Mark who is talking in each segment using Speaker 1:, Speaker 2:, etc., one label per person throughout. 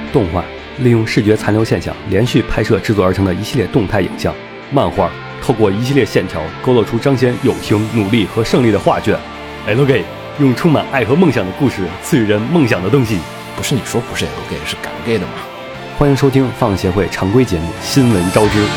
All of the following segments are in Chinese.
Speaker 1: 动画利用视觉残留现象连续拍摄制作而成的一系列动态影像；漫画透过一系列线条勾勒出彰显友情、努力和胜利的画卷。LG 用充满爱和梦想的故事赐予人梦想的东西。
Speaker 2: 不是你说不是 LG 是敢 gay 的吗？
Speaker 1: 欢迎收听放协会常规节目《新闻招之》。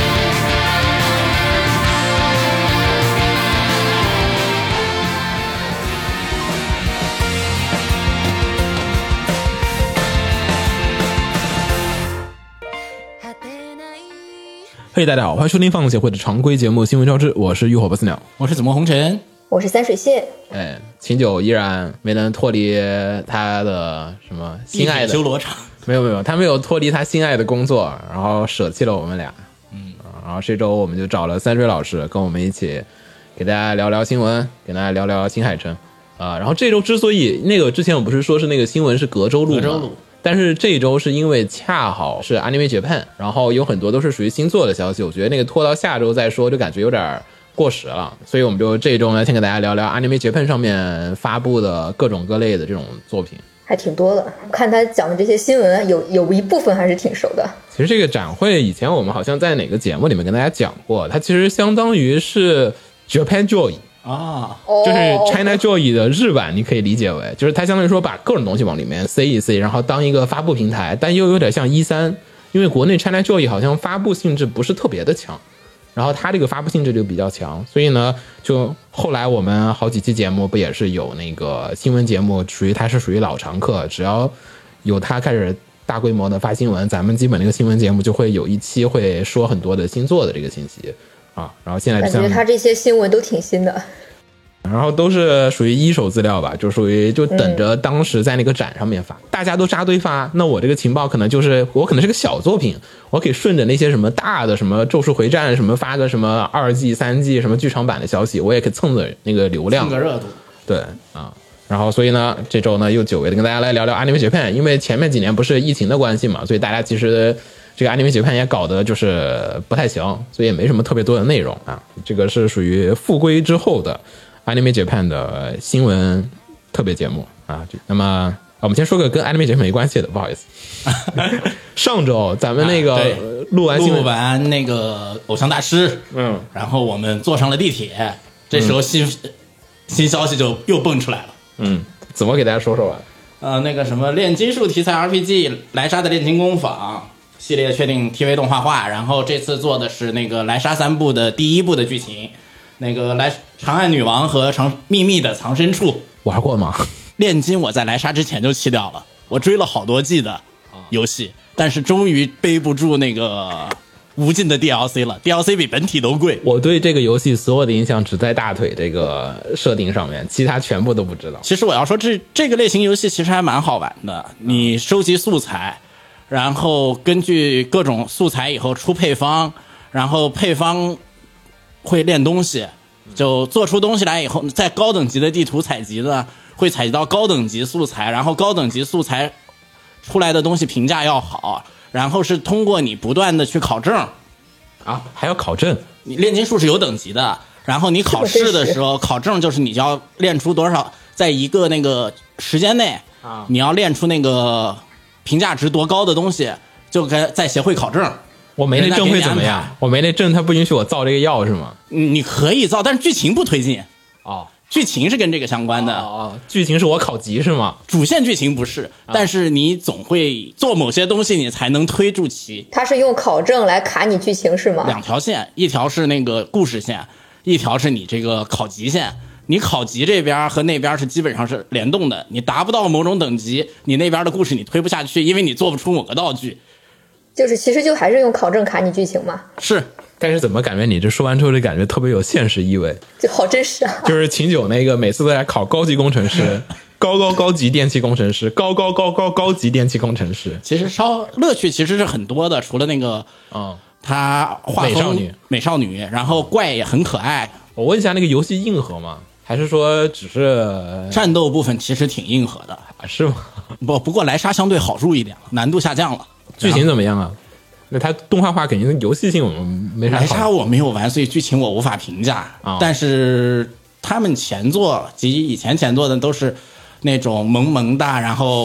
Speaker 2: 嘿，大家好，欢迎收听放协会的常规节目《新闻招之》，我是浴火不死鸟，
Speaker 3: 我是紫陌红尘，
Speaker 4: 我是三水蟹。
Speaker 2: 秦九依然没能脱离他的什么心爱的
Speaker 3: 修罗场，
Speaker 2: 没有，他没有脱离他心爱的工作，然后舍弃了我们俩。然后这周我们就找了三水老师跟我们一起给大家聊聊新闻，给大家聊聊新海诚然后这周之所以那个之前我不是说是那个新闻是隔周录吗？但是这一周是因为恰好是 Anime Japan， 然后有很多都是属于新作的消息，我觉得那个拖到下周再说就感觉有点过时了，所以我们就这一周呢先给大家聊聊 Anime Japan 上面发布的各种各类的这种作品，
Speaker 4: 还挺多的。看他讲的这些新闻有一部分还是挺熟的。
Speaker 2: 其实这个展会以前我们好像在哪个节目里面跟大家讲过，它其实相当于是 Japan Joy就是 China Joy 的日版，你可以理解为就是它相当于说把各种东西往里面塞一塞，然后当一个发布平台，但又有点像E3，因为国内 China Joy 好像发布性质不是特别的强，然后它这个发布性质就比较强，所以呢就后来我们好几期节目不也是有那个新闻节目，它是属于老常客，只要有它开始大规模的发新闻，咱们基本那个新闻节目就会有一期会说很多的新作的这个信息然后现在
Speaker 4: 感觉他这些新闻都挺新的，
Speaker 2: 然后都是属于一手资料吧，就属于就等着当时在那个展上面发，大家都扎堆发，那我这个情报可能就是我可能是个小作品，我可以顺着那些什么大的什么咒术回战什么发个什么2季3季什么剧场版的消息，我也可以蹭着那个流量，
Speaker 3: 蹭个热度。
Speaker 2: 对然后所以呢这周呢又久违的跟大家来聊聊 Anime Japan， 因为前面几年不是疫情的关系嘛，所以大家其实这个 Anime Japan 也搞得就是不太行，所以也没什么特别多的内容这个是属于复归之后的 Anime Japan 的新闻特别节目那么我们先说个跟 Anime Japan 没关系的，不好意思上周咱们那个录完
Speaker 3: 那个偶像大师然后我们坐上了地铁，这时候新消息就又蹦出来了
Speaker 2: 怎么给大家说说吧
Speaker 3: 那个什么炼金术题材 RPG 莱莎的炼金工坊系列确定 TV 动画化，然后这次做的是那个莱莎3部的第1部的剧情，那个长岸女王和秘密的藏身处
Speaker 2: 玩过吗？
Speaker 3: 炼金我在莱莎之前就弃掉了，我追了好多季的游戏但是终于背不住那个无尽的 DLC 了， DLC 比本体都贵。
Speaker 2: 我对这个游戏所有的印象只在大腿这个设定上面，其他全部都不知道。
Speaker 3: 其实我要说这个类型游戏其实还蛮好玩的，你收集素材，然后根据各种素材以后出配方，然后配方会炼东西，就做出东西来以后，在高等级的地图采集的会采集到高等级素材，然后高等级素材出来的东西评价要好，然后是通过你不断的去考证
Speaker 2: 还要考证，
Speaker 3: 你炼金术是有等级的，然后你考试的时候考证就是你就要练出多少，在一个那个时间内你要练出那个评价值多高的东西，就该在协会考证。
Speaker 2: 我没那证会怎么样？我没那证，他不允许我造这个药是吗？
Speaker 3: 你可以造，但是剧情不推进剧情是跟这个相关的
Speaker 2: 剧情是我考级是吗？
Speaker 3: 主线剧情不是但是你总会做某些东西你才能推住棋。
Speaker 4: 他是用考证来卡你剧情是吗
Speaker 3: ？2条线，一条是那个故事线，一条是你这个考级线。你考级这边和那边是基本上是联动的，你达不到某种等级，你那边的故事你推不下去，因为你做不出某个道具。
Speaker 4: 就是其实就还是用考证卡你剧情嘛。
Speaker 3: 是，
Speaker 2: 但是怎么感觉你这说完之后就感觉特别有现实意味，
Speaker 4: 就好真实
Speaker 2: 就是秦九那个每次都在考高级工程师高级电气工程师高级电气工程师。
Speaker 3: 其实乐趣其实是很多的，除了那个他画风美少女，然后怪也很可爱。
Speaker 2: 我问一下，那个游戏硬核吗？还是说只是
Speaker 3: 战斗部分其实挺硬核的
Speaker 2: 是吗？
Speaker 3: 不过莱莎相对好入一点，难度下降了。
Speaker 2: 剧情怎么样那它动画化肯定游戏性我们没啥。
Speaker 3: 莱莎我没有玩，所以剧情我无法评价但是他们前作及以前前作的都是那种萌萌的，然后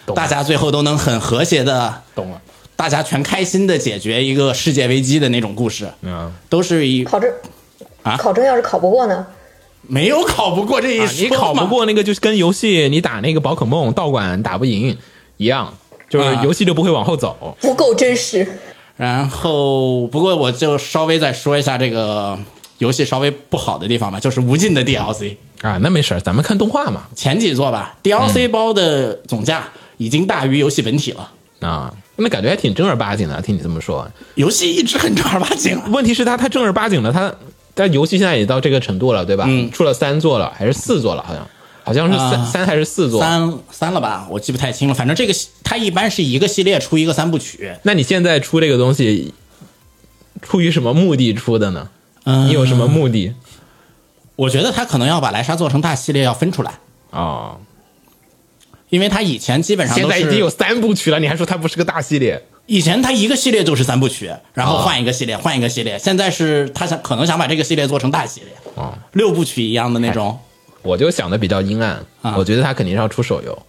Speaker 3: 大家最后都能很和谐的，
Speaker 2: 懂了，
Speaker 3: 大家全开心的解决一个世界危机的那种故事，都是以
Speaker 4: 考证要是考不过呢？
Speaker 3: 没有考不过这一说嘛，
Speaker 2: 你考不过那个就是跟游戏你打那个宝可梦道馆打不赢一样，就是游戏就不会往后走，
Speaker 4: 不够真实。
Speaker 3: 然后不过我就稍微再说一下这个游戏稍微不好的地方吧，就是无尽的 DLC
Speaker 2: 啊，那没事，咱们看动画嘛。
Speaker 3: 前几座吧 DLC 包的总价已经大于游戏本体了
Speaker 2: 啊，那感觉还挺正儿八经的，听你这么说，
Speaker 3: 游戏一直很正儿八经。
Speaker 2: 问题是它太正儿八经了，但游戏现在也到这个程度了，对吧？出了3座了，还是4座了？好像是三还是4座？
Speaker 3: 三了吧，我记不太清了。反正这个它一般是一个系列出一个3部曲。
Speaker 2: 那你现在出这个东西，出于什么目的出的呢？你有什么目的？
Speaker 3: 我觉得他可能要把莱莎做成大系列，要分出来
Speaker 2: 哦。
Speaker 3: 因为他以前基本上
Speaker 2: 现在已经有3部曲了，你还说它不是个大系列？
Speaker 3: 以前他一个系列就是3部曲，然后换一个系列，换一个系列。现在是他可能想把这个系列做成大系列，6部曲一样的那种。
Speaker 2: 我就想的比较阴暗，我觉得他肯定是要出手游，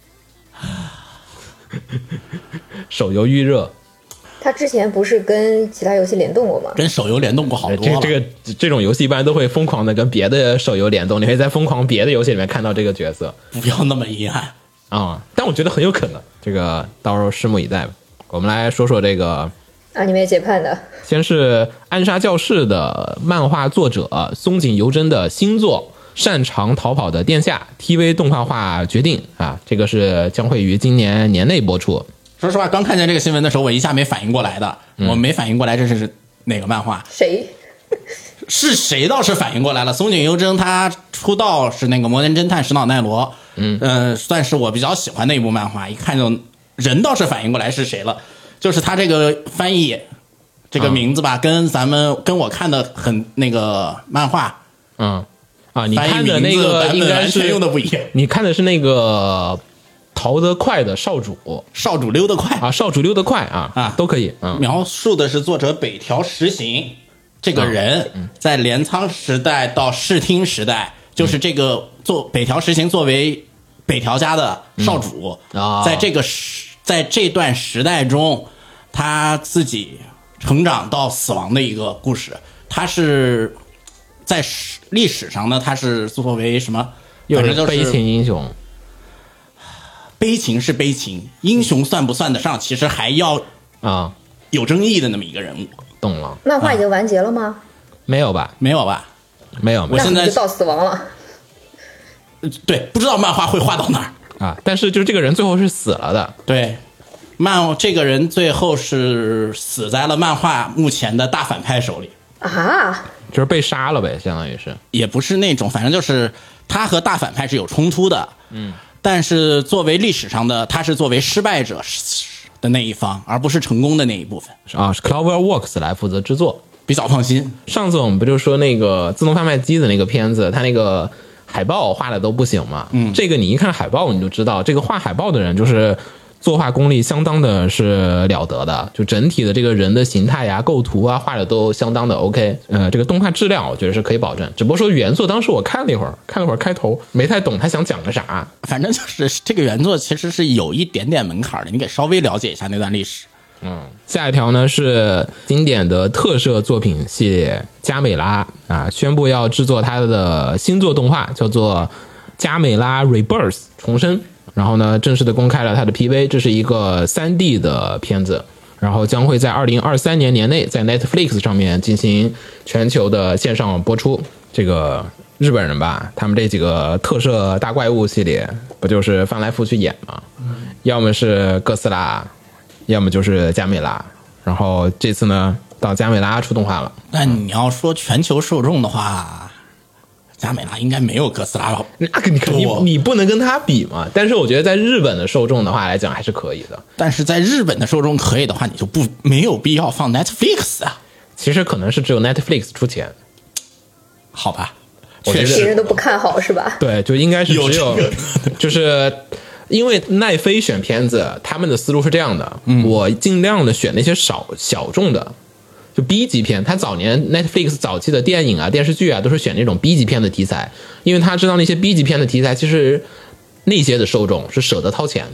Speaker 2: 手游预热。
Speaker 4: 他之前不是跟其他游戏联动过吗？
Speaker 3: 跟手游联动过好多了。
Speaker 2: 这种游戏一般都会疯狂的跟别的手游联动，你会在疯狂别的游戏里面看到这个角色。
Speaker 3: 不要那么阴暗
Speaker 2: 但我觉得很有可能，这个到时候拭目以待吧。我们来说说这个
Speaker 4: Anime Japan的，先
Speaker 2: 是暗杀教室的漫画作者松井由真的新作《擅长逃跑的殿下》TV 动画化决定这个是将会于今年年内播出。
Speaker 3: 说实话，刚看见这个新闻的时候，我一下没反应过来的，我没反应过来这是哪个漫画，是谁倒是反应过来了。松井由真他出道是那个《魔人侦探石脑奈罗》，算是我比较喜欢的一部漫画，一看就人倒是反应过来是谁了，就是他这个翻译这个名字吧，跟我看的很那个漫画，
Speaker 2: 你看的那个应该是
Speaker 3: 用的不一样，
Speaker 2: 你看的是那个逃得快的少主
Speaker 3: 溜得快
Speaker 2: 少主溜得快都可以。
Speaker 3: 描述的是作者北条实行这个人在镰仓时代到室町时代，就是这个北条实行作为北条家的少主，在这段时代中，他自己成长到死亡的一个故事。他是在历史上呢，他是作为什么？
Speaker 2: 又是悲情英雄。
Speaker 3: 悲情是悲情，英雄算不算得上？其实还要有争议的那么一个人物。
Speaker 2: 懂了。
Speaker 4: 漫画已经完结了吗？
Speaker 2: 没有吧？
Speaker 3: 没有吧？
Speaker 2: 没有。
Speaker 3: 我现在
Speaker 4: 就到死亡了。
Speaker 3: 对，不知道漫画会画到哪儿
Speaker 2: 但是就是这个人最后是死了的。
Speaker 3: 对，这个人最后是死在了漫画目前的大反派手里
Speaker 2: 就是被杀了呗，相当于是。
Speaker 3: 也不是那种，反正就是他和大反派是有冲突的。但是作为历史上的，他是作为失败者的那一方，而不是成功的那一部分
Speaker 2: 是 Cloverworks 来负责制作，
Speaker 3: 比较放心。
Speaker 2: 上次我们不就说那个自动贩卖机的那个片子，他那个海报画的都不行嘛？这个你一看海报你就知道，这个画海报的人就是作画功力相当的是了得的，就整体的这个人的形态呀、构图画的都相当的 OK。这个动画质量我觉得是可以保证，只不过说原作当时我看了一会儿开头没太懂他想讲个啥。
Speaker 3: 反正就是这个原作其实是有一点点门槛的，你得稍微了解一下那段历史。
Speaker 2: 下一条呢是经典的特摄作品系列加美拉宣布要制作它的新作动画，叫做加美拉 Rebirth 重生。然后呢，正式的公开了它的 PV， 这是一个 3D 的片子，然后将会在2023年年内在 Netflix 上面进行全球的线上播出。这个日本人吧，他们这几个特摄大怪物系列不就是翻来覆去演吗？要么是哥斯拉，要么就是加美拉，然后这次呢到加美拉出动画了。
Speaker 3: 但你要说全球受众的话，加美拉应该没有哥斯拉了。
Speaker 2: 你不能跟他比嘛。但是我觉得在日本的受众的话来讲还是可以的。
Speaker 3: 但是在日本的受众可以的话，你就没有必要放 Netflix 啊。
Speaker 2: 其实可能是只有 Netflix 出钱，
Speaker 3: 好吧？
Speaker 4: 确实，别人都不看好是吧？
Speaker 2: 对，就应该是只有，就是因为奈飞选片子，他们的思路是这样的，我尽量的选那些小众的。就 B 级片，他早年 Netflix 早期的电影电视剧都是选那种 B 级片的题材，因为他知道那些 B 级片的题材其实那些的受众是舍得掏钱的，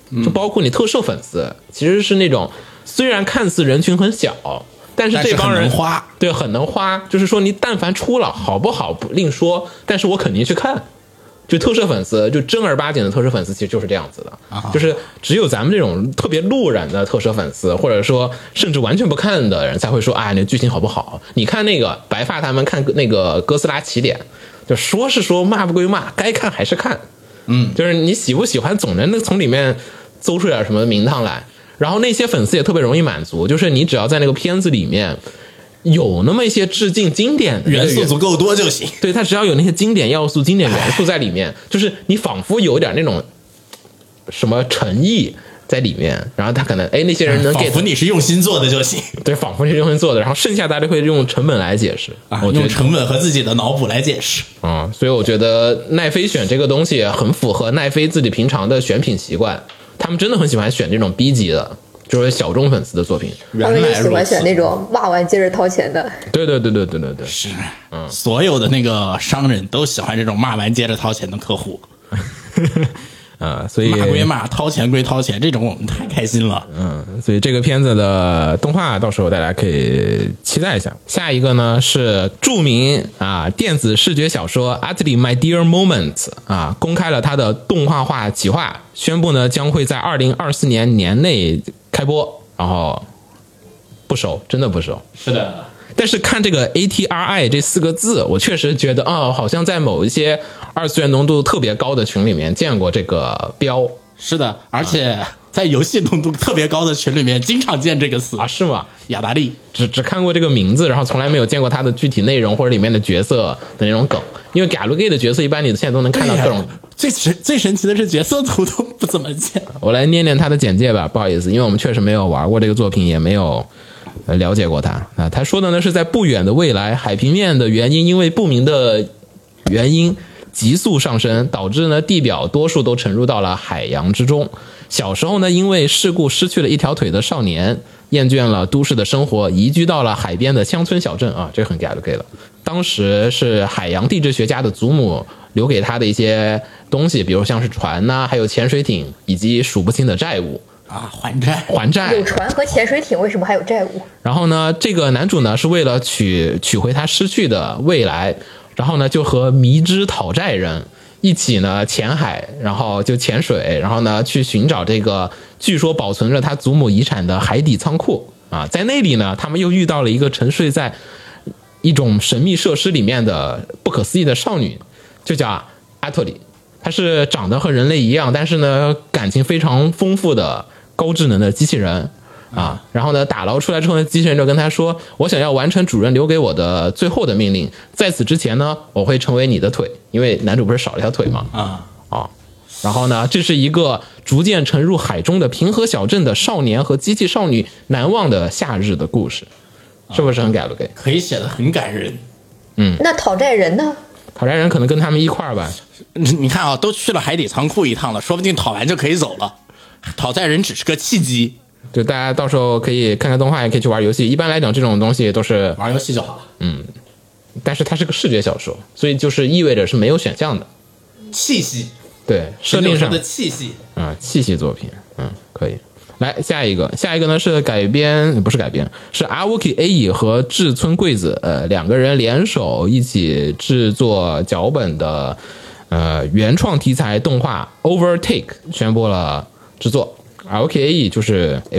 Speaker 2: 就包括你特摄粉丝，其实是那种虽然看似人群很小，但是这帮人
Speaker 3: 但是很能花，
Speaker 2: 对，很能花。就是说你但凡出了好不好不另说，但是我肯定去看。就特摄粉丝，就正儿八经的特摄粉丝，其实就是这样子的，就是只有咱们这种特别路人的特摄粉丝，或者说甚至完全不看的人，才会说，哎，那剧情好不好？你看那个白发他们看那个哥斯拉起点，就说是说骂不归骂，该看还是看，就是你喜不喜欢，总能从里面搜出点什么名堂来。然后那些粉丝也特别容易满足，就是你只要在那个片子里面有那么一些致敬经典的
Speaker 3: 元素足够多就行。
Speaker 2: 对，它只要有那些经典要素、经典元素在里面，就是你仿佛有点那种什么诚意在里面，然后他可能那些人能
Speaker 3: 仿
Speaker 2: get，
Speaker 3: 佛你是用心做的就行。
Speaker 2: 对，仿佛是用心做的，然后剩下大家会用成本来解释我觉得
Speaker 3: 用成本和自己的脑补来解释。
Speaker 2: 所以我觉得奈飞选这个东西很符合奈飞自己平常的选品习惯，他们真的很喜欢选这种 B 级的，就是小众粉丝的作品。
Speaker 4: 他们就喜欢选那种骂完接着掏钱的。
Speaker 2: 对，
Speaker 3: 是，所有的那个商人都喜欢这种骂完接着掏钱的客户。
Speaker 2: 所以
Speaker 3: 骂归骂，掏钱归掏钱，这种我们太开心了。
Speaker 2: 所以这个片子的动画到时候大家可以期待一下。下一个呢是著名电子视觉小说《Atli My Dear Moments》公开了它的动画化企划，宣布呢将会在2024年年内开播，然后不熟，真的不熟。
Speaker 3: 是的。
Speaker 2: 但是看这个 ATRI 这4个字，我确实觉得好像在某一些二次元浓度特别高的群里面见过这个标。
Speaker 3: 是的，而且在游戏浓度特别高的群里面经常见这个词
Speaker 2: 是吗？
Speaker 3: 雅达利
Speaker 2: 只看过这个名字，然后从来没有见过它的具体内容或者里面的角色的那种梗。因为 Galgame 的角色一般你现在都能看到各种。
Speaker 3: 最神奇的是角色图都不怎么见。
Speaker 2: 我来念念他的简介吧，不好意思，因为我们确实没有玩过这个作品，也没有了解过他。他说的呢是在不远的未来，海平面的原因因为不明的原因急速上升，导致呢地表多数都沉入到了海洋之中。小时候呢因为事故失去了一条腿的少年，厌倦了都市的生活，移居到了海边的乡村小镇这很 get 了。当时是海洋地质学家的祖母留给他的一些东西，比如像是船还有潜水艇，以及数不清的债务
Speaker 3: 还债。
Speaker 4: 有船和潜水艇，为什么还有债务？
Speaker 2: 然后呢这个男主呢是为了取回他失去的未来，然后呢就和迷之讨债人一起呢潜海，然后就潜水，然后呢去寻找这个据说保存着他祖母遗产的海底仓库在那里呢他们又遇到了一个沉睡在一种神秘设施里面的不可思议的少女，就叫阿特里。她是长得和人类一样，但是呢感情非常丰富的高智能的机器人然后呢打捞出来之后呢，机器人就跟他说，我想要完成主人留给我的最后的命令，在此之前呢我会成为你的腿，因为男主不是少了一条腿吗然后呢这是一个逐渐沉入海中的平和小镇的少年和机器少女难忘的夏日的故事，是不是很改了？
Speaker 3: 可以写得很感人。
Speaker 4: 那讨债人呢？
Speaker 2: 讨债人可能跟他们一块儿吧。
Speaker 3: 你看都去了海底仓库一趟了，说不定讨完就可以走了。讨债人只是个契机。
Speaker 2: 就大家到时候可以看看动画，也可以去玩游戏。一般来讲这种东西都是
Speaker 3: 玩游戏就好了。
Speaker 2: 但是它是个视觉小说，所以就是意味着是没有选项的
Speaker 3: 气息。
Speaker 2: 对，设定上
Speaker 3: 的气息
Speaker 2: 气息作品可以。来下一个呢是不是改编，是 Aoki A 和志村贵子两个人联手一起制作脚本的原创题材动画 Overtake 宣布了制作。Aoki A 就是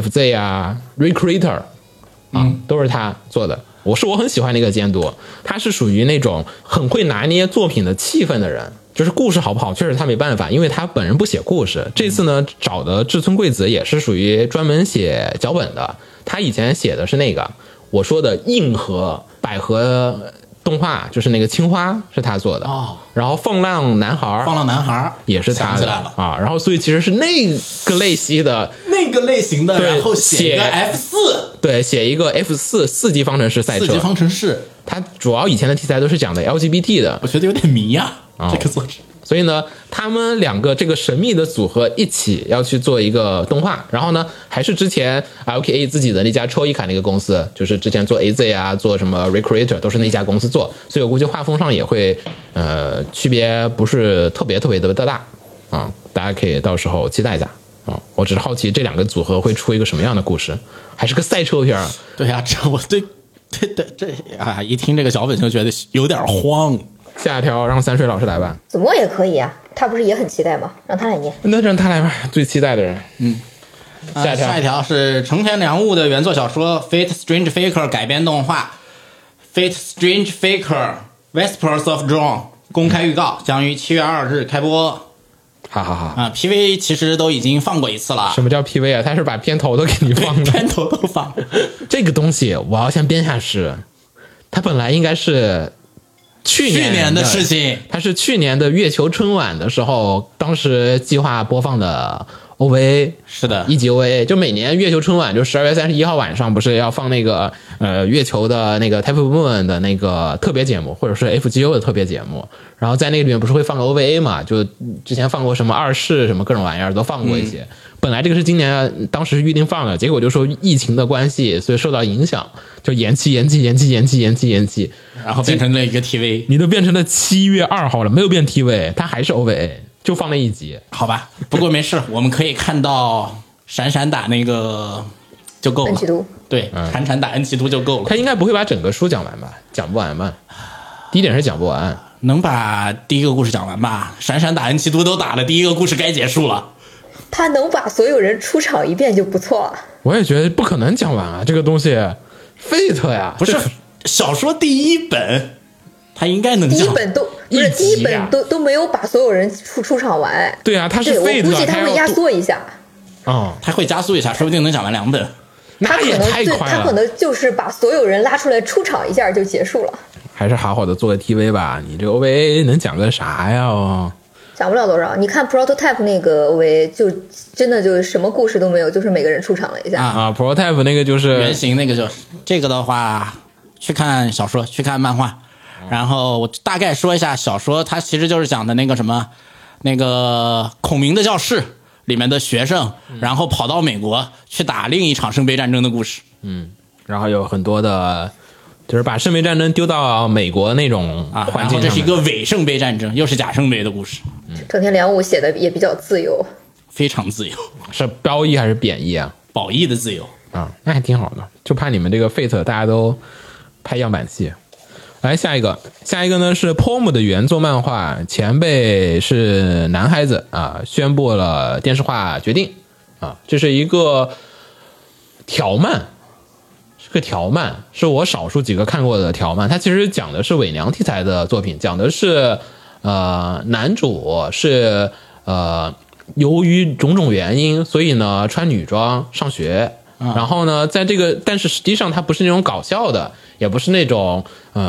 Speaker 2: FZ Recreator 都是他做的。我很喜欢那个监督，他是属于那种很会拿捏作品的气氛的人。就是故事好不好确实他没办法，因为他本人不写故事。这次呢找的志村贵子也是属于专门写脚本的，他以前写的是那个我说的硬核百合动画，就是那个青花是他做的然后放浪男孩也是他的然后所以其实是那个类型的
Speaker 3: 然后写个 F4，
Speaker 2: 对，写一个 F4 4级方程式赛车。
Speaker 3: 4级方程式，
Speaker 2: 他主要以前的题材都是讲的 LGBT 的，
Speaker 3: 我觉得有点迷这个作者。
Speaker 2: 所以呢他们两个这个神秘的组合一起要去做一个动画，然后呢还是之前 LKA 自己的那家抽伊卡那个公司，就是之前做 AZ 做什么 Recreator 都是那家公司做，所以我估计画风上也会区别不是特别的大大家可以到时候期待一下我只是好奇这两个组合会出一个什么样的故事，还是个赛车片。
Speaker 3: 对呀，这我对这啊，一听这个脚本就觉得有点慌。
Speaker 2: 下一条让三水老师来吧。
Speaker 4: 子墨也可以啊，他不是也很期待吗？让他来念。
Speaker 2: 那让他来吧，最期待的人。
Speaker 3: 下一条是成田良悟的原作小说《Fate Strange Faker》改编动画《Fate Strange Faker Vespers of Dawn》公开预告，将于7月2日开播。
Speaker 2: 哈哈哈
Speaker 3: PV 其实都已经放过一次了。
Speaker 2: 什么叫 PV 啊？他是把片头都给你放了，
Speaker 3: 片头都放。
Speaker 2: 这个东西我要先编下诗，它本来应该是去年
Speaker 3: 的事情，
Speaker 2: 它是去年的月球春晚的时候，当时计划播放的 OVA。
Speaker 3: 是的，
Speaker 2: 一集 OVA， 就每年月球春晚就12月31号晚上不是要放那个月球的那个 Type Moon 的那个特别节目，或者是 FGO 的特别节目，然后在那个里面不是会放个 OVA 嘛，就之前放过什么二世什么各种玩意儿都放过一些。本来这个是今年当时预定放的，结果就说疫情的关系，所以受到影响，就延期，
Speaker 3: 然后变成了一个 TV。
Speaker 2: 你都变成了7月2号了，没有变 TV， 它还是 OVA， 就放了一集。
Speaker 3: 好吧，不过没事，我们可以看到闪闪打那个就够了。
Speaker 4: 恩奇都
Speaker 3: 对，闪闪打恩奇都就够了。
Speaker 2: 他应该不会把整个书讲完吧？讲不完吧？第一点是讲不完，
Speaker 3: 能把第一个故事讲完吧？闪闪打恩奇都都打了，第一个故事该结束了。
Speaker 4: 他能把所有人出场一遍就不错了。
Speaker 2: 我也觉得不可能讲完啊，这个东西 Fate 呀，
Speaker 3: 不是小说第一本，他应该能讲。
Speaker 4: 第一本都不是第一本都没有把所有人出场完。
Speaker 2: 对啊，他是 Fate，
Speaker 4: 我估计他会压缩一下。
Speaker 3: 他会加速一下，说不定能讲完2本。
Speaker 2: 那也太快了。
Speaker 4: 他可能就是把所有人拉出来出场一下就结束了。
Speaker 2: 还是好好的做个 TV 吧，你这个 OVA 能讲个啥呀？
Speaker 4: 讲不了多少。你看 Prototype 那个 OVA 就真的就什么故事都没有，就是每个人出场了一下。
Speaker 2: Prototype 那个就是
Speaker 3: 原型那个就是这个的话，去看小说，去看漫画。然后我大概说一下小说，它其实就是讲的那个什么，那个孔明的教室里面的学生，然后跑到美国去打另一场圣杯战争的故事。
Speaker 2: 然后有很多的，就是把圣杯战争丢到美国那种环境上面。
Speaker 3: 然后这是一个伪圣杯战争，又是假圣杯的故事。
Speaker 4: 成田良悟写的也比较自由，
Speaker 3: 非常自由。
Speaker 2: 是褒义还是贬义啊？
Speaker 3: 褒义的自由
Speaker 2: 啊，那还挺好的。就怕你们这个 Fate 大家都拍样板戏。来下一个呢是 POM 的原作漫画，前辈是男孩子啊，宣布了电视化决定啊，这是一个条漫，是我少数几个看过的条漫。它其实讲的是伪娘题材的作品，讲的是男主是由于种种原因，所以呢穿女装上学。然后呢，在这个，但是实际上它不是那种搞笑的，也不是那种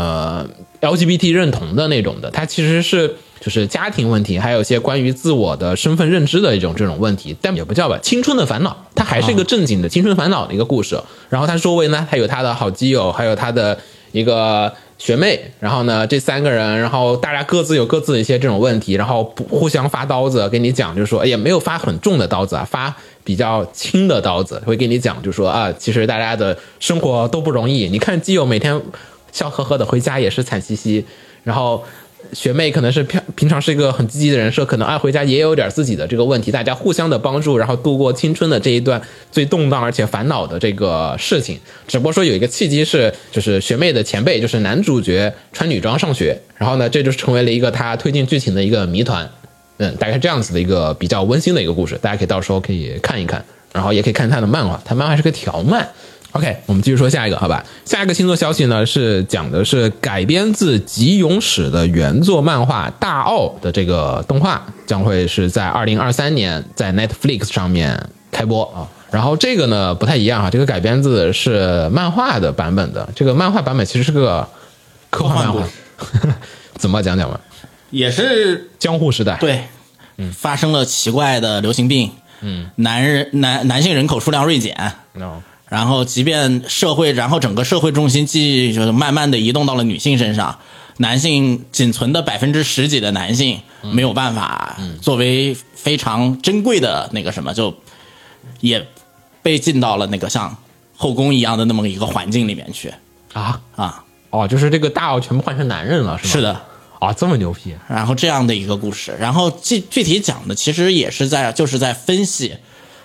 Speaker 2: LGBT 认同的那种的，它其实是就是家庭问题，还有一些关于自我的身份认知的这种问题，但也不叫吧，青春的烦恼，它还是一个正经的青春烦恼的一个故事。然后他周围呢，他有他的好基友，还有他的一个学妹，然后呢，这3个人，然后大家各自有各自的一些这种问题，然后互相发刀子，跟你讲，就是说，也没有发很重的刀子啊，发比较轻的刀子，会跟你讲，就是说啊，其实大家的生活都不容易。你看基友每天笑呵呵的回家也是惨兮兮，然后学妹可能是平常是一个很积极的人设，可能回家也有点自己的这个问题，大家互相的帮助，然后度过青春的这一段最动荡而且烦恼的这个事情。只不过说有一个契机是，就是学妹的前辈，就是男主角穿女装上学，然后呢，这就成为了一个他推进剧情的一个谜团。大概是这样子的一个比较温馨的一个故事，大家可以到时候可以看一看，然后也可以看他的漫画，他漫画是个条漫。OK， 我们继续说下一个，好吧？下一个新作消息呢，是讲的是改编自吉永史的原作漫画《大奥》的这个动画，将会是在2023年在 Netflix 上面开播啊。然后这个呢不太一样啊，这个改编自是漫画的版本的，这个漫画版本其实是个科幻漫画，怎么讲吧？
Speaker 3: 也是
Speaker 2: 江户时代，
Speaker 3: 对，发生了奇怪的流行病，男性人口数量锐减。然后即便然后整个社会重心就是慢慢的移动到了女性身上，男性仅存的10%几的男性没有办法作为非常珍贵的那个什么，就也被进到了那个像后宫一样的那么一个环境里面去
Speaker 2: 就是这个大奥全部换成男人了，是吗？
Speaker 3: 是的
Speaker 2: 啊，这么牛批。
Speaker 3: 然后这样的一个故事，然后具体讲的其实也是就是在分析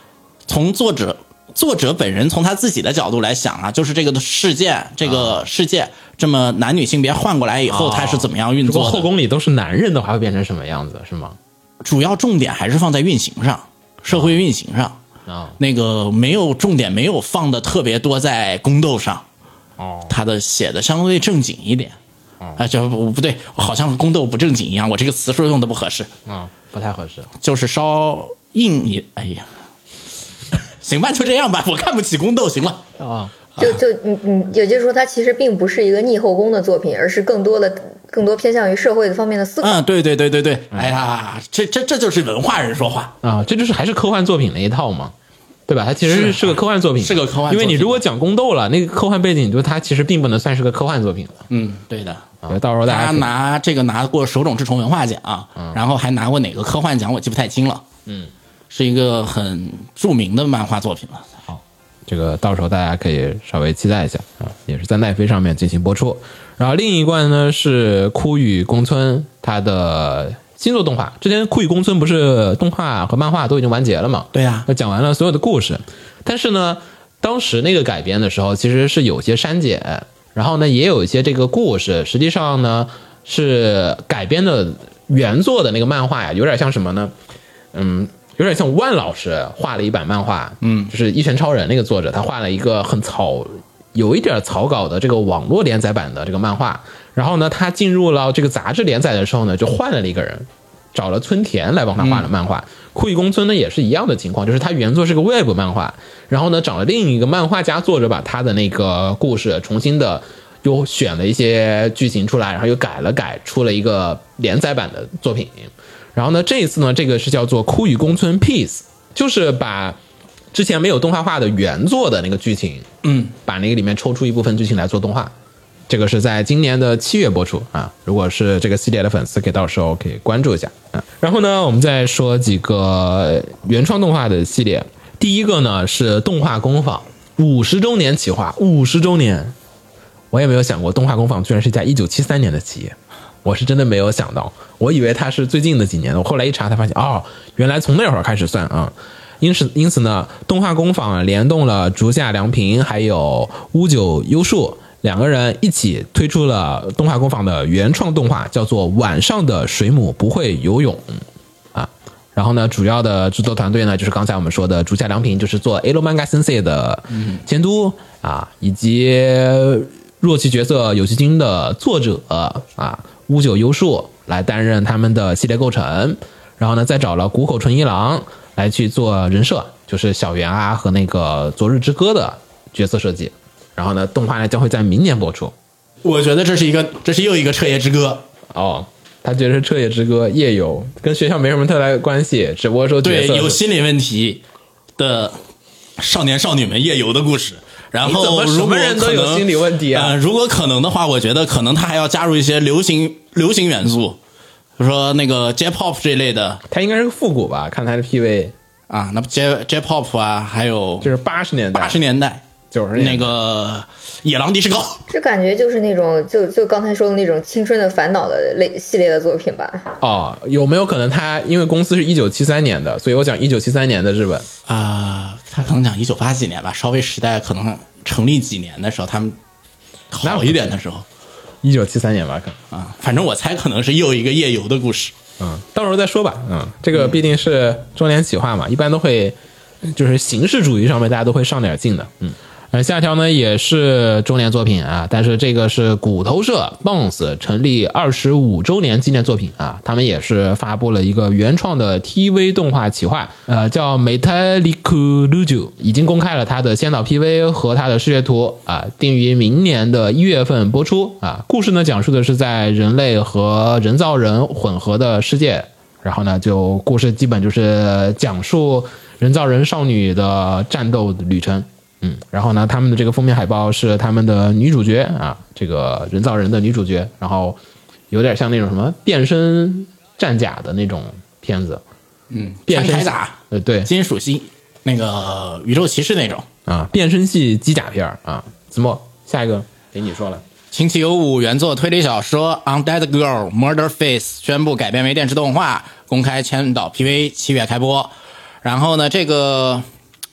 Speaker 3: 从作者本人从他自己的角度来想啊，就是这个世界这么男女性别换过来以后，他是怎么样运作的？
Speaker 2: 如果后宫里都是男人的话，会变成什么样子，是吗？
Speaker 3: 主要重点还是放在运行上，社会运行上。那个重点没有放的特别多在宫斗上。他的写的相对正经一点。这不对，好像宫斗不正经一样，我这个词说用的不合适。
Speaker 2: 不太合适，
Speaker 3: 就是稍硬一，哎呀，行吧，就这样吧，我看不起宫斗，行了。
Speaker 4: 也就是说，它其实并不是一个逆后宫的作品，而是更多偏向于社会的方面的思考。
Speaker 3: 对，哎呀，这就是文化人说话
Speaker 2: 啊，这就是还是科幻作品那一套嘛，对吧？它其实是个科幻作品，
Speaker 3: 是个科幻作品。
Speaker 2: 因为你如果讲宫斗了，那个科幻背景，就它其实并不能算是个科幻作品了。
Speaker 3: 对的。
Speaker 2: 到时候大家
Speaker 3: 拿过手冢治虫文化奖，然后还拿过哪个科幻奖我记不太清了。是一个很著名的漫画作品了。
Speaker 2: 好，这个到时候大家可以稍微期待一下啊，也是在奈飞上面进行播出。然后另一罐呢是枯雨宫村它的新作动画，之前枯雨宫村不是动画和漫画都已经完结了嘛？
Speaker 3: 对呀，
Speaker 2: 讲完了所有的故事，但是呢，当时那个改编的时候其实是有些删减，然后呢也有一些这个故事实际上呢是改编的原作的那个漫画呀，有点像什么呢？有点像万老师画了一版漫画，就是《一拳超人》那个作者，他画了一个有一点草稿的这个网络连载版的这个漫画。然后呢，他进入了这个杂志连载的时候呢，就换了一个人，找了村田来帮他画了漫画。枯雨宫村呢也是一样的情况，就是他原作是个 Web 漫画，然后呢找了另一个漫画家作者把他的那个故事重新的又选了一些剧情出来，然后又改出了一个连载版的作品。然后呢，这一次呢，这个是叫做枯雨宫村 Peace， 就是把之前没有动画化的原作的那个剧情，把那个里面抽出一部分剧情来做动画。这个是在今年的7月播出啊，如果是这个系列的粉丝，可以到时候可以关注一下啊。然后呢，我们再说几个原创动画的系列。第一个呢是动画工坊50周年企划，50周年，我也没有想过动画工坊居然是一家1973年的企业。我是真的没有想到，我以为它是最近的几年的，我后来一查才发现，原来从那会儿开始算啊。因此呢，动画工坊联动了竹下良平还有屋久优树两个人一起推出了动画工坊的原创动画，叫做《晚上的水母不会游泳》啊。然后呢，主要的制作团队呢，就是刚才我们说的竹下良平，就是做 Elo Manga Sensei 的监督啊，以及弱气角色有栖君的作者啊。屋久优树来担任他们的系列构成，然后呢再找了谷口纯一郎来去做人设，就是小圆啊和那个昨日之歌的角色设计，然后呢动画呢将会在明年播出。
Speaker 3: 我觉得这是又一个彻夜之歌
Speaker 2: 他觉得是彻夜之歌夜游，跟学校没什么太大的关系，只不过说角色
Speaker 3: 对有心理问题的少年少女们夜游的故事。然后
Speaker 2: 什么人都有心理问题啊，
Speaker 3: 如果可能的话，我觉得可能他还要加入一些流行元素，比如说那个 J-pop 这类的。
Speaker 2: 他应该是个复古吧，看他的 PV
Speaker 3: 啊，那 J-pop 啊，还有
Speaker 2: 就是80年代
Speaker 3: 90年那个野狼迪士高，
Speaker 4: 这感觉就是那种就刚才说的那种青春的烦恼的系列的作品吧。
Speaker 2: 有没有可能他因为公司是1973年的，所以我讲1973年的日本
Speaker 3: 他可能讲1980几年吧，稍微时代可能成立几年的时候，他们好一点的时候
Speaker 2: ，1973年吧，可能
Speaker 3: 反正我猜可能是又一个夜游的故事。
Speaker 2: 到时候再说吧。这个毕竟是周年企划嘛，一般都会就是形式主义上面大家都会上点劲的。下条呢也是周年作品啊，但是这个是骨头社 Bones 成立25周年纪念作品啊，他们也是发布了一个原创的 TV 动画企划，叫 Metallic Lujo， 已经公开了它的先导 PV 和它的视觉图啊，定于明年的1月份播出啊。故事呢讲述的是在人类和人造人混合的世界，然后呢就故事基本就是讲述人造人少女的战斗旅程。然后呢，他们的这个封面海报是他们的女主角啊，这个人造人的女主角，然后有点像那种什么变身战甲的那种片子，变身
Speaker 3: 铠甲，
Speaker 2: 对，
Speaker 3: 金属系那个宇宙骑士那种
Speaker 2: 变身系机甲片啊。子墨，下一个给你说了，
Speaker 3: 星期有5原作推理小说 Undead Girl Murder Face 宣布改编为电视动画，公开签导 PV， 7月开播。然后呢，这个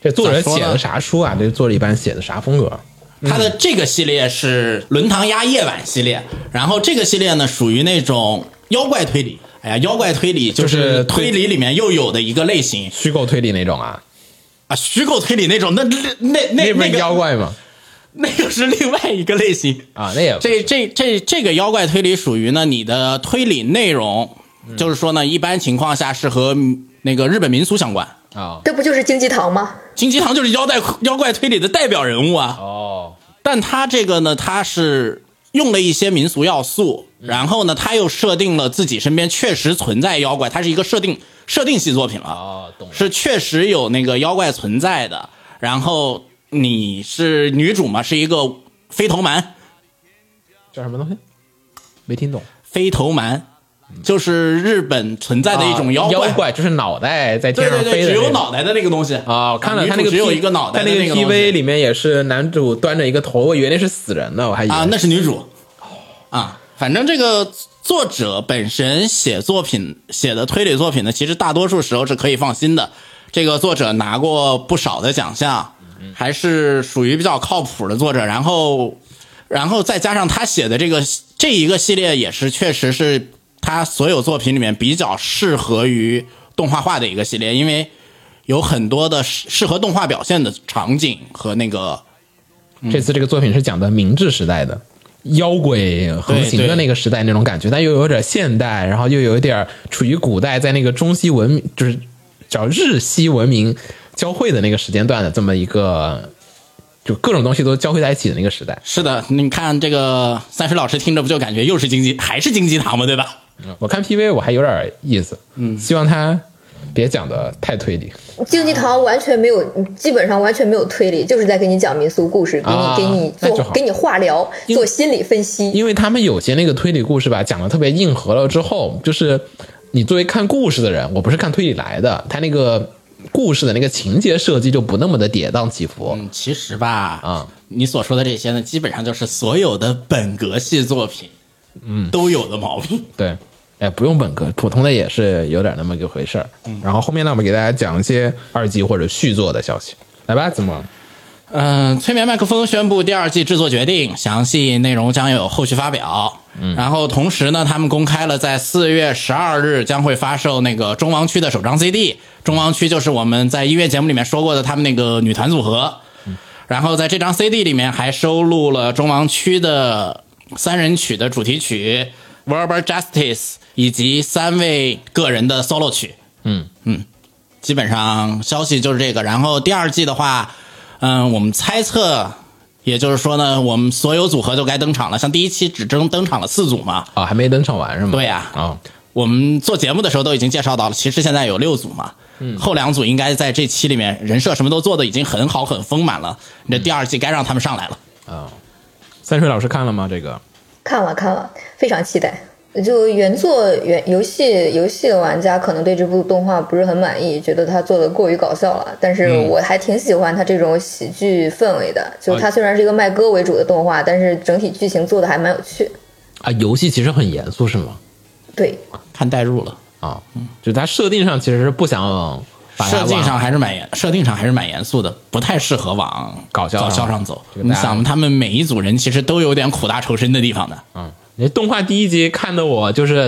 Speaker 2: 这作者写的啥书啊？这作者一般写的啥风格？
Speaker 3: 他的这个系列是轮堂鸭夜晚系列，然后这个系列呢属于那种妖怪推理。哎呀，妖怪推理就是推理里面又有的一个类型，
Speaker 2: 虚构推理那种啊。
Speaker 3: 虚构推理那种，那
Speaker 2: 不是妖怪吗？
Speaker 3: 那个是另外一个类型
Speaker 2: 啊。那也
Speaker 3: 这个妖怪推理属于呢，你的推理内容，就是说呢，一般情况下是和那个日本民俗相关
Speaker 2: 啊。
Speaker 4: 这不就是金鸡堂吗？
Speaker 3: 金鸡堂就是妖怪推理的代表人物啊。
Speaker 2: 哦，
Speaker 3: 但他这个呢，他是用了一些民俗要素，然后呢，他又设定了自己身边确实存在妖怪，它是一个设定系作品了。
Speaker 2: 哦，懂了。
Speaker 3: 是确实有那个妖怪存在的。然后你是女主嘛，是一个飞头蛮，
Speaker 2: 叫什么东西？没听懂。
Speaker 3: 飞头蛮就是日本存在的一种妖怪，
Speaker 2: 就是脑袋在天上飞的，
Speaker 3: 对，只有脑袋的那个东西
Speaker 2: 啊。看了他那个
Speaker 3: 只有一个脑袋的那个
Speaker 2: PV 里面也是男主端着一个头，我以为那是死人的，我还以为
Speaker 3: 那是女主啊。反正这个作者本身写的推理作品呢，其实大多数时候是可以放心的。这个作者拿过不少的奖项，还是属于比较靠谱的作者。然后再加上他写的这一个系列，也是确实是他所有作品里面比较适合于动画化的一个系列，因为有很多的适合动画表现的场景和那个。
Speaker 2: 这次这个作品是讲的明治时代的妖鬼横行的那个时代那种感觉，但又有点现代，然后又有点处于古代，在那个中西文明，就是叫日西文明交汇的那个时间段的这么一个，就各种东西都交汇在一起的那个时代。
Speaker 3: 是的，你看这个三水老师听着不就感觉又是还是金鸡堂吗？对吧？
Speaker 2: 我看 PV 我还有点意思，希望他别讲的太推理。
Speaker 4: 金鸡堂完全没有，基本上完全没有推理，就是在给你讲民俗故事，给你化疗，做心理分析。
Speaker 2: 因为他们有些那个推理故事吧，讲的特别硬核了之后，就是你作为看故事的人，我不是看推理来的，他那个故事的那个情节设计就不那么的跌宕起伏。
Speaker 3: 其实吧，你所说的这些呢，基本上就是所有的本格系作品，都有的毛病。
Speaker 2: 对。不用本格，普通的也是有点那么一回事儿。然后后面呢，我们给大家讲一些2季或者续作的消息。来吧，怎么？
Speaker 3: 催眠麦克风宣布第2季制作决定，详细内容将有后续发表。然后同时呢，他们公开了在4月12日将会发售那个中王区的首张 CD。中王区就是我们在音乐节目里面说过的他们那个女团组合。然后在这张 CD 里面还收录了中王区的3人曲的主题曲。Verbal Justice 以及3位个人的 solo 曲，基本上消息就是这个。然后第2季的话，我们猜测，也就是说呢，我们所有组合都该登场了。像第1期只登场了4组嘛，
Speaker 2: 还没登场完是吗？
Speaker 3: 对呀，我们做节目的时候都已经介绍到了，其实现在有6组嘛，后2组应该在这期里面人设什么都做的已经很好很丰满了，这第2季该让他们上来了。
Speaker 2: 三水老师看了吗？这个？
Speaker 4: 看了，非常期待。就原游戏的玩家可能对这部动画不是很满意，觉得它做的过于搞笑了。但是我还挺喜欢它这种喜剧氛围的。就它虽然是一个卖歌为主的动画，但是整体剧情做的还蛮有趣。
Speaker 2: 游戏其实很严肃是吗？
Speaker 4: 对，
Speaker 3: 看代入了
Speaker 2: 就它设定上其实是不想把它
Speaker 3: 设定上还是蛮严肃的，不太适合往搞笑上走。你想，他们每一组人其实都有点苦大仇深的地方的。
Speaker 2: 那动画第1集看的我就是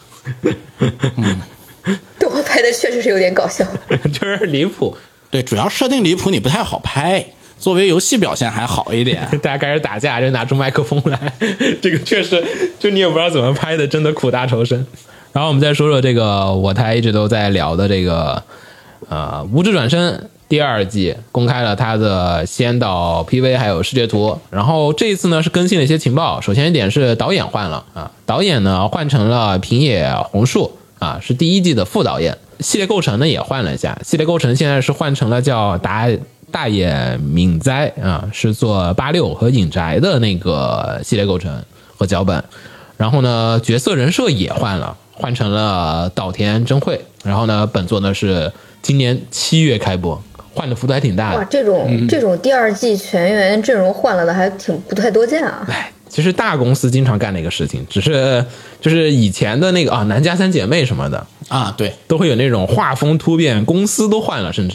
Speaker 4: 动画拍的确实是有点搞笑，
Speaker 2: 就是离谱。
Speaker 3: 对，主要设定离谱，你不太好拍。作为游戏表现还好一点，
Speaker 2: 大家开始打架就拿出麦克风来，这个确实就你也不知道怎么拍的，真的苦大仇深。然后我们再说说这个我台一直都在聊的这个无职转生第2季公开了它的先导 PV 还有视觉图，然后这一次呢是更新了一些情报。首先一点是导演换了导演呢换成了平野宏树是第1季的副导演。系列构成呢也换了一下，系列构成现在是换成了叫大野敏哉是做86和影宅的那个系列构成和脚本。然后呢角色人设也换成了岛田真惠。然后呢本作呢是今年7月开播，换的幅度还挺大的。
Speaker 4: 哇，这种第2季全员阵容换了的还不太多见啊。
Speaker 2: 其实大公司经常干的一个事情，只是就是以前的那个南家3姐妹什么的
Speaker 3: 对，
Speaker 2: 都会有那种画风突变，公司都换了，甚至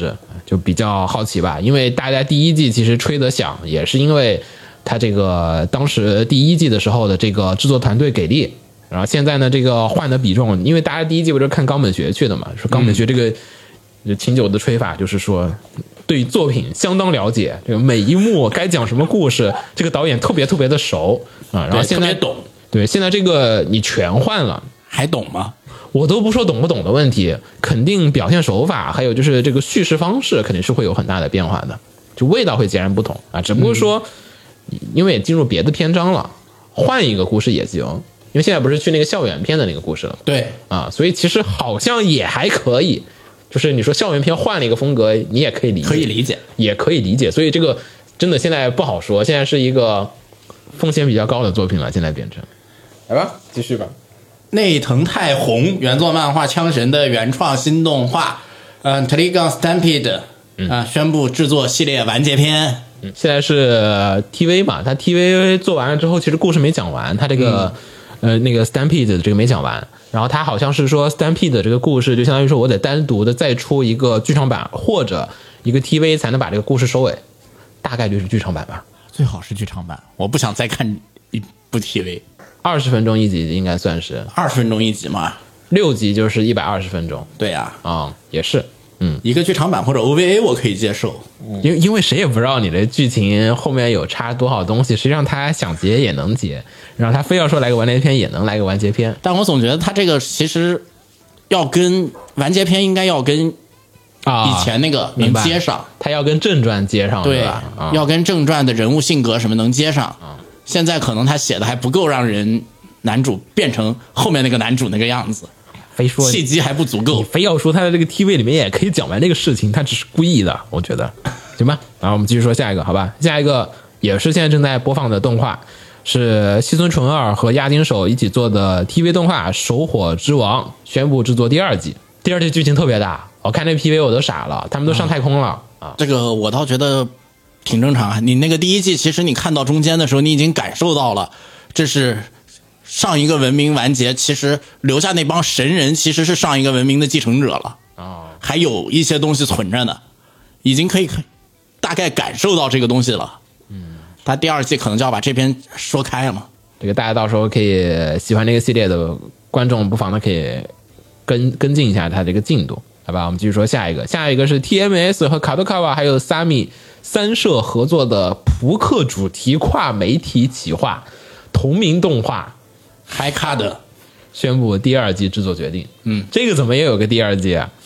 Speaker 2: 就比较好奇吧，因为大家第一季其实吹得响，也是因为他这个当时第一季的时候的这个制作团队给力，然后现在呢这个换的比重，因为大家第一季不是看冈本学去的嘛，说冈本学这个秦九的吹法就是说对作品相当了解，这个每一幕该讲什么故事，这个导演特别的熟啊，然后现在
Speaker 3: 懂，
Speaker 2: 对，现在这个你全换了，
Speaker 3: 还懂吗？
Speaker 2: 我都不说懂不懂的问题，肯定表现手法还有就是这个叙事方式肯定是会有很大的变化的，就味道会截然不同啊。只不过说，因为也进入别的篇章了，换一个故事也行。因为现在不是去那个校园片的那个故事了，
Speaker 3: 对
Speaker 2: 啊，所以其实好像也还可以。就是你说校园片换了一个风格，你也可以理解，也可以理解。所以这个真的现在不好说，现在是一个风险比较高的作品了，现在变成。来吧，继续吧。
Speaker 3: 内藤太宏原作漫画《枪神》的原创新动画，Trigun Stampede 宣布制作系列完结篇。
Speaker 2: 现在是 TV 嘛，他 TV 做完了之后，其实故事没讲完，他这个那个 Stampede 的这个没讲完，然后他好像是说 Stampede 的这个故事就相当于说我得单独的再出一个剧场版或者一个 TV 才能把这个故事收尾，大概率是剧场版吧，
Speaker 3: 最好是剧场版，我不想再看一部 TV。
Speaker 2: 20分钟一集应该算是
Speaker 3: 20分钟一集嘛
Speaker 2: ，6集就是120分钟。
Speaker 3: 对呀，
Speaker 2: 也是，
Speaker 3: 一个剧场版或者 OVA 我可以接受，
Speaker 2: 因为谁也不知道你的剧情后面有插多少东西，实际上他想结也能结，然后他非要说来个完结篇也能来个完结篇，
Speaker 3: 但我总觉得他这个其实要跟完结篇应该要跟以前那个能接上，
Speaker 2: 他要跟正传接上，
Speaker 3: 对
Speaker 2: 吧？
Speaker 3: 要跟正传的人物性格什么能接上。现在可能他写的还不够让人男主变成后面那个男主那个样子，
Speaker 2: 非说
Speaker 3: 契机还不足够，
Speaker 2: 你非要说他的这个 TV 里面也可以讲完这个事情，他只是故意的，我觉得，行吧？然后我们继续说下一个，好吧？下一个也是现在正在播放的动画，是西村纯二和押井守一起做的 TV 动画《守火之王》，宣布制作第2季。第2季剧情特别大，我看那 PV 我都傻了，他们都上太空了啊！
Speaker 3: 这个我倒觉得挺正常啊。你那个第1季，其实你看到中间的时候，你已经感受到了，这是上一个文明完结，其实留下那帮神人其实是上一个文明的继承者了还有一些东西存着呢，已经可以大概感受到这个东西了。他第2季可能就要把这篇说开了。
Speaker 2: 这个大家到时候可以喜欢这个系列的观众，不妨的可以跟进一下它这个进度，好吧？我们继续说下一个，下一个是 TMS 和卡多卡瓦还有 Sami 三社合作的扑克主题跨媒体企划同名动画
Speaker 3: High Card
Speaker 2: 宣布第2季制作决定。这个怎么也有个第2季啊？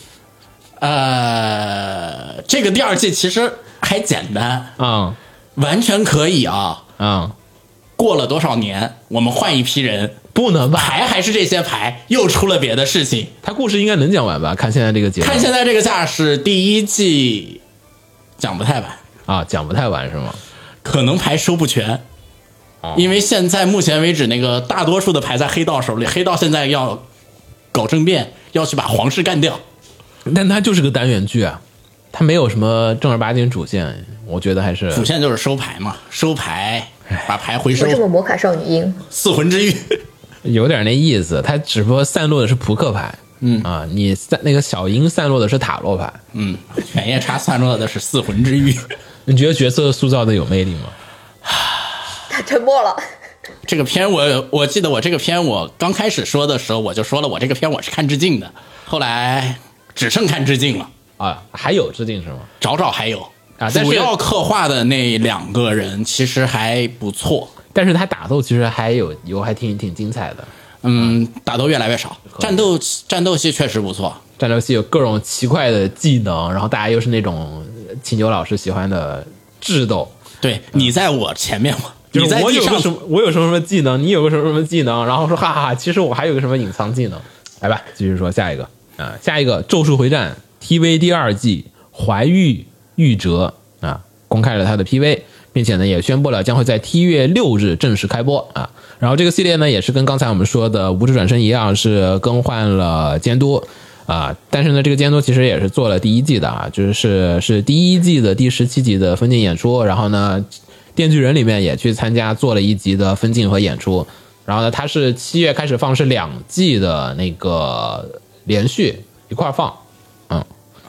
Speaker 3: 这个第2季其实还简单完全可以过了多少年我们换一批人，
Speaker 2: 不能吧？
Speaker 3: 牌还是这些牌，又出了别的事情。
Speaker 2: 他故事应该能讲完吧？看现在这个节目，
Speaker 3: 看现在这个架势，第1季讲不太完
Speaker 2: 讲不太完是吗？
Speaker 3: 可能牌收不全因为现在目前为止那个大多数的牌在黑道手里，黑道现在要搞政变，要去把皇室干掉。
Speaker 2: 但它就是个单元剧啊，它没有什么正儿八经主线，我觉得还是
Speaker 3: 主线就是收牌嘛，收牌把牌回收。
Speaker 4: 这么魔卡少女樱
Speaker 3: 4魂之玉
Speaker 2: 有点那意思，它只不过散落的是扑克牌，你那个小樱散落的是塔罗牌，
Speaker 3: 犬夜叉散落的是4魂之玉。
Speaker 2: 你觉得角色塑造的有魅力吗？
Speaker 4: 他沉默了。
Speaker 3: 这个片我记得我这个片我刚开始说的时候我就说了，我这个片我是看致敬的，后来只剩看致敬了
Speaker 2: 还有致敬是吗？
Speaker 3: 找还有
Speaker 2: 但是
Speaker 3: 主要刻画的那2个人其实还不错，
Speaker 2: 但是他打斗其实还挺精彩的。
Speaker 3: 打斗越来越少，战斗戏确实不错，
Speaker 2: 战斗戏有各种奇怪的技能，然后大家又是那种秦九老师喜欢的智斗。
Speaker 3: 对，你在我前面嘛，
Speaker 2: 就是
Speaker 3: 你在地上
Speaker 2: 我有什么技能，你有个什么技能，然后说哈哈，其实我还有个什么隐藏技能。来吧，继续说下一个下一个《咒术回战》TV 第2季怀玉折公开了他的 PV， 并且呢也宣布了将会在7月6日正式开播然后这个系列呢也是跟刚才我们说的《无指转身》一样，是更换了监督但是呢这个监督其实也是做了第1季的是第1季的第17集的分镜演出，然后呢电锯人里面也去参加做了1集的分镜和演出，然后呢它是7月开始放，是2季的那个连续一块放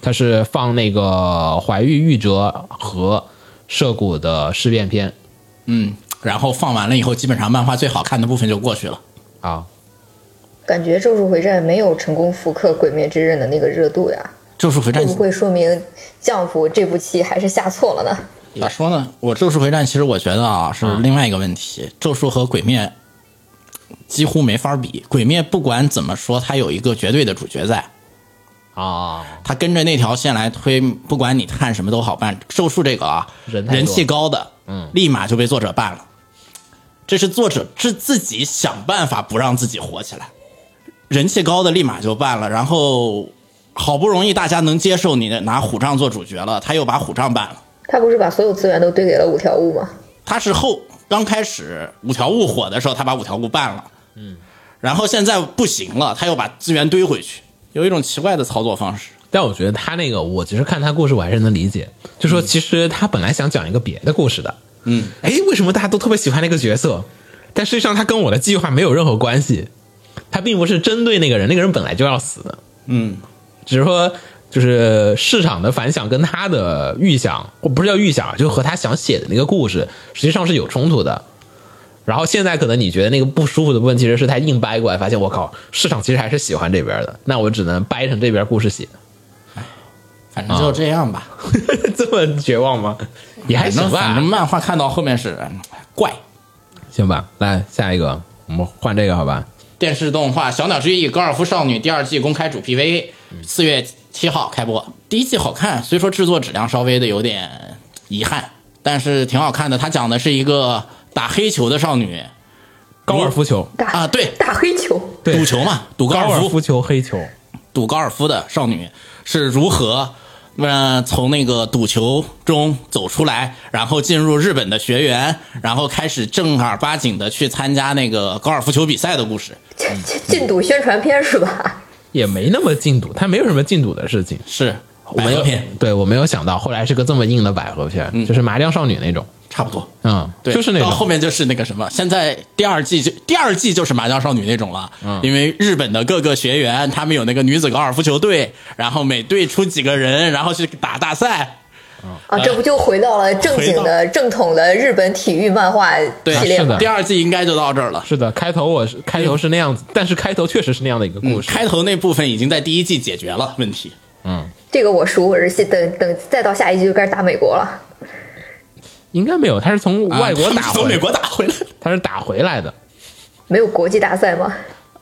Speaker 2: 它是放那个怀玉玉折和涉谷的事变篇。
Speaker 3: 然后放完了以后，基本上漫画最好看的部分就过去了。
Speaker 2: 啊，
Speaker 4: 感觉《咒术回战》没有成功复刻《鬼灭之刃》的那个热度呀。
Speaker 3: 咒术回战
Speaker 4: 会不会说明降谱这部棋还是下错了呢？
Speaker 3: 咋说呢？我咒术回战其实我觉得啊是另外一个问题，咒术和鬼灭几乎没法比。鬼灭不管怎么说，它有一个绝对的主角在
Speaker 2: 啊，
Speaker 3: 他跟着那条线来推，不管你看什么都好办。咒术这个啊，人气高的，立马就被作者办了。这是作者是自己想办法不让自己火起来，人气高的立马就办了，然后好不容易大家能接受你拿虎杖做主角了，他又把虎杖办了。
Speaker 4: 他不是把所有资源都堆给了五条悟吗？
Speaker 3: 他是刚开始五条悟火的时候，他把五条悟办了，然后现在不行了，他又把资源堆回去，有一种奇怪的操作方式。
Speaker 2: 但我觉得他那个，我其实看他故事我还是能理解，就说其实他本来想讲一个别的故事的，为什么大家都特别喜欢那个角色？但实际上他跟我的计划没有任何关系，他并不是针对那个人，那个人本来就要死，只是说就是市场的反响跟他的预想，或不是叫预想，就和他想写的那个故事实际上是有冲突的。然后现在可能你觉得那个不舒服的部分，其实是他硬掰过来，发现我靠，市场其实还是喜欢这边的，那我只能掰成这边故事写。
Speaker 3: 反正就这样吧，
Speaker 2: 这么绝望吗？也还行吧。
Speaker 3: 反正漫画看到后面是怪，
Speaker 2: 行吧。来下一个，我们换这个好吧？
Speaker 3: 电视动画《小鸟之翼：高尔夫少女》第2季公开主 PV，4月7号开播。第1季好看，虽说制作质量稍微的有点遗憾，但是挺好看的。它讲的是一个打黑球的少女，
Speaker 2: 高尔夫球
Speaker 3: 啊，对，
Speaker 4: 打黑球，
Speaker 3: 赌球嘛，赌高尔夫
Speaker 2: 球、黑球，
Speaker 3: 赌高尔夫的少女是如何从那个赌球中走出来，然后进入日本的学园，然后开始正儿八经的去参加那个高尔夫球比赛的故事。
Speaker 4: 禁赌宣传片是吧？
Speaker 2: 也没那么禁赌，它没有什么禁赌的事情。
Speaker 3: 是
Speaker 2: 我没有
Speaker 3: 片，
Speaker 2: 对我没有想到后来是个这么硬的百合片，就是麻将少女那种，
Speaker 3: 差不多。
Speaker 2: 对，就是那种。
Speaker 3: 到后面就是那个什么，现在第二季就是麻将少女那种了。因为日本的各个学园，他们有那个女子高尔夫球队，然后每队出几个人，然后去打大赛。
Speaker 4: 这不就回到了正经的正统的日本体育漫画系列吗？
Speaker 3: 第2季应该就到这儿了。
Speaker 2: 是的，开头是那样子，但是开头确实是那样的一个故事。
Speaker 3: 开头那部分已经在第1季解决了问题。
Speaker 4: 这个我熟，我是等再到下一季就开始打美国了。
Speaker 2: 应该没有，他是从外国打回来，
Speaker 3: 从美国打回来，
Speaker 2: 他是打回来的。
Speaker 4: 没有国际大赛吗？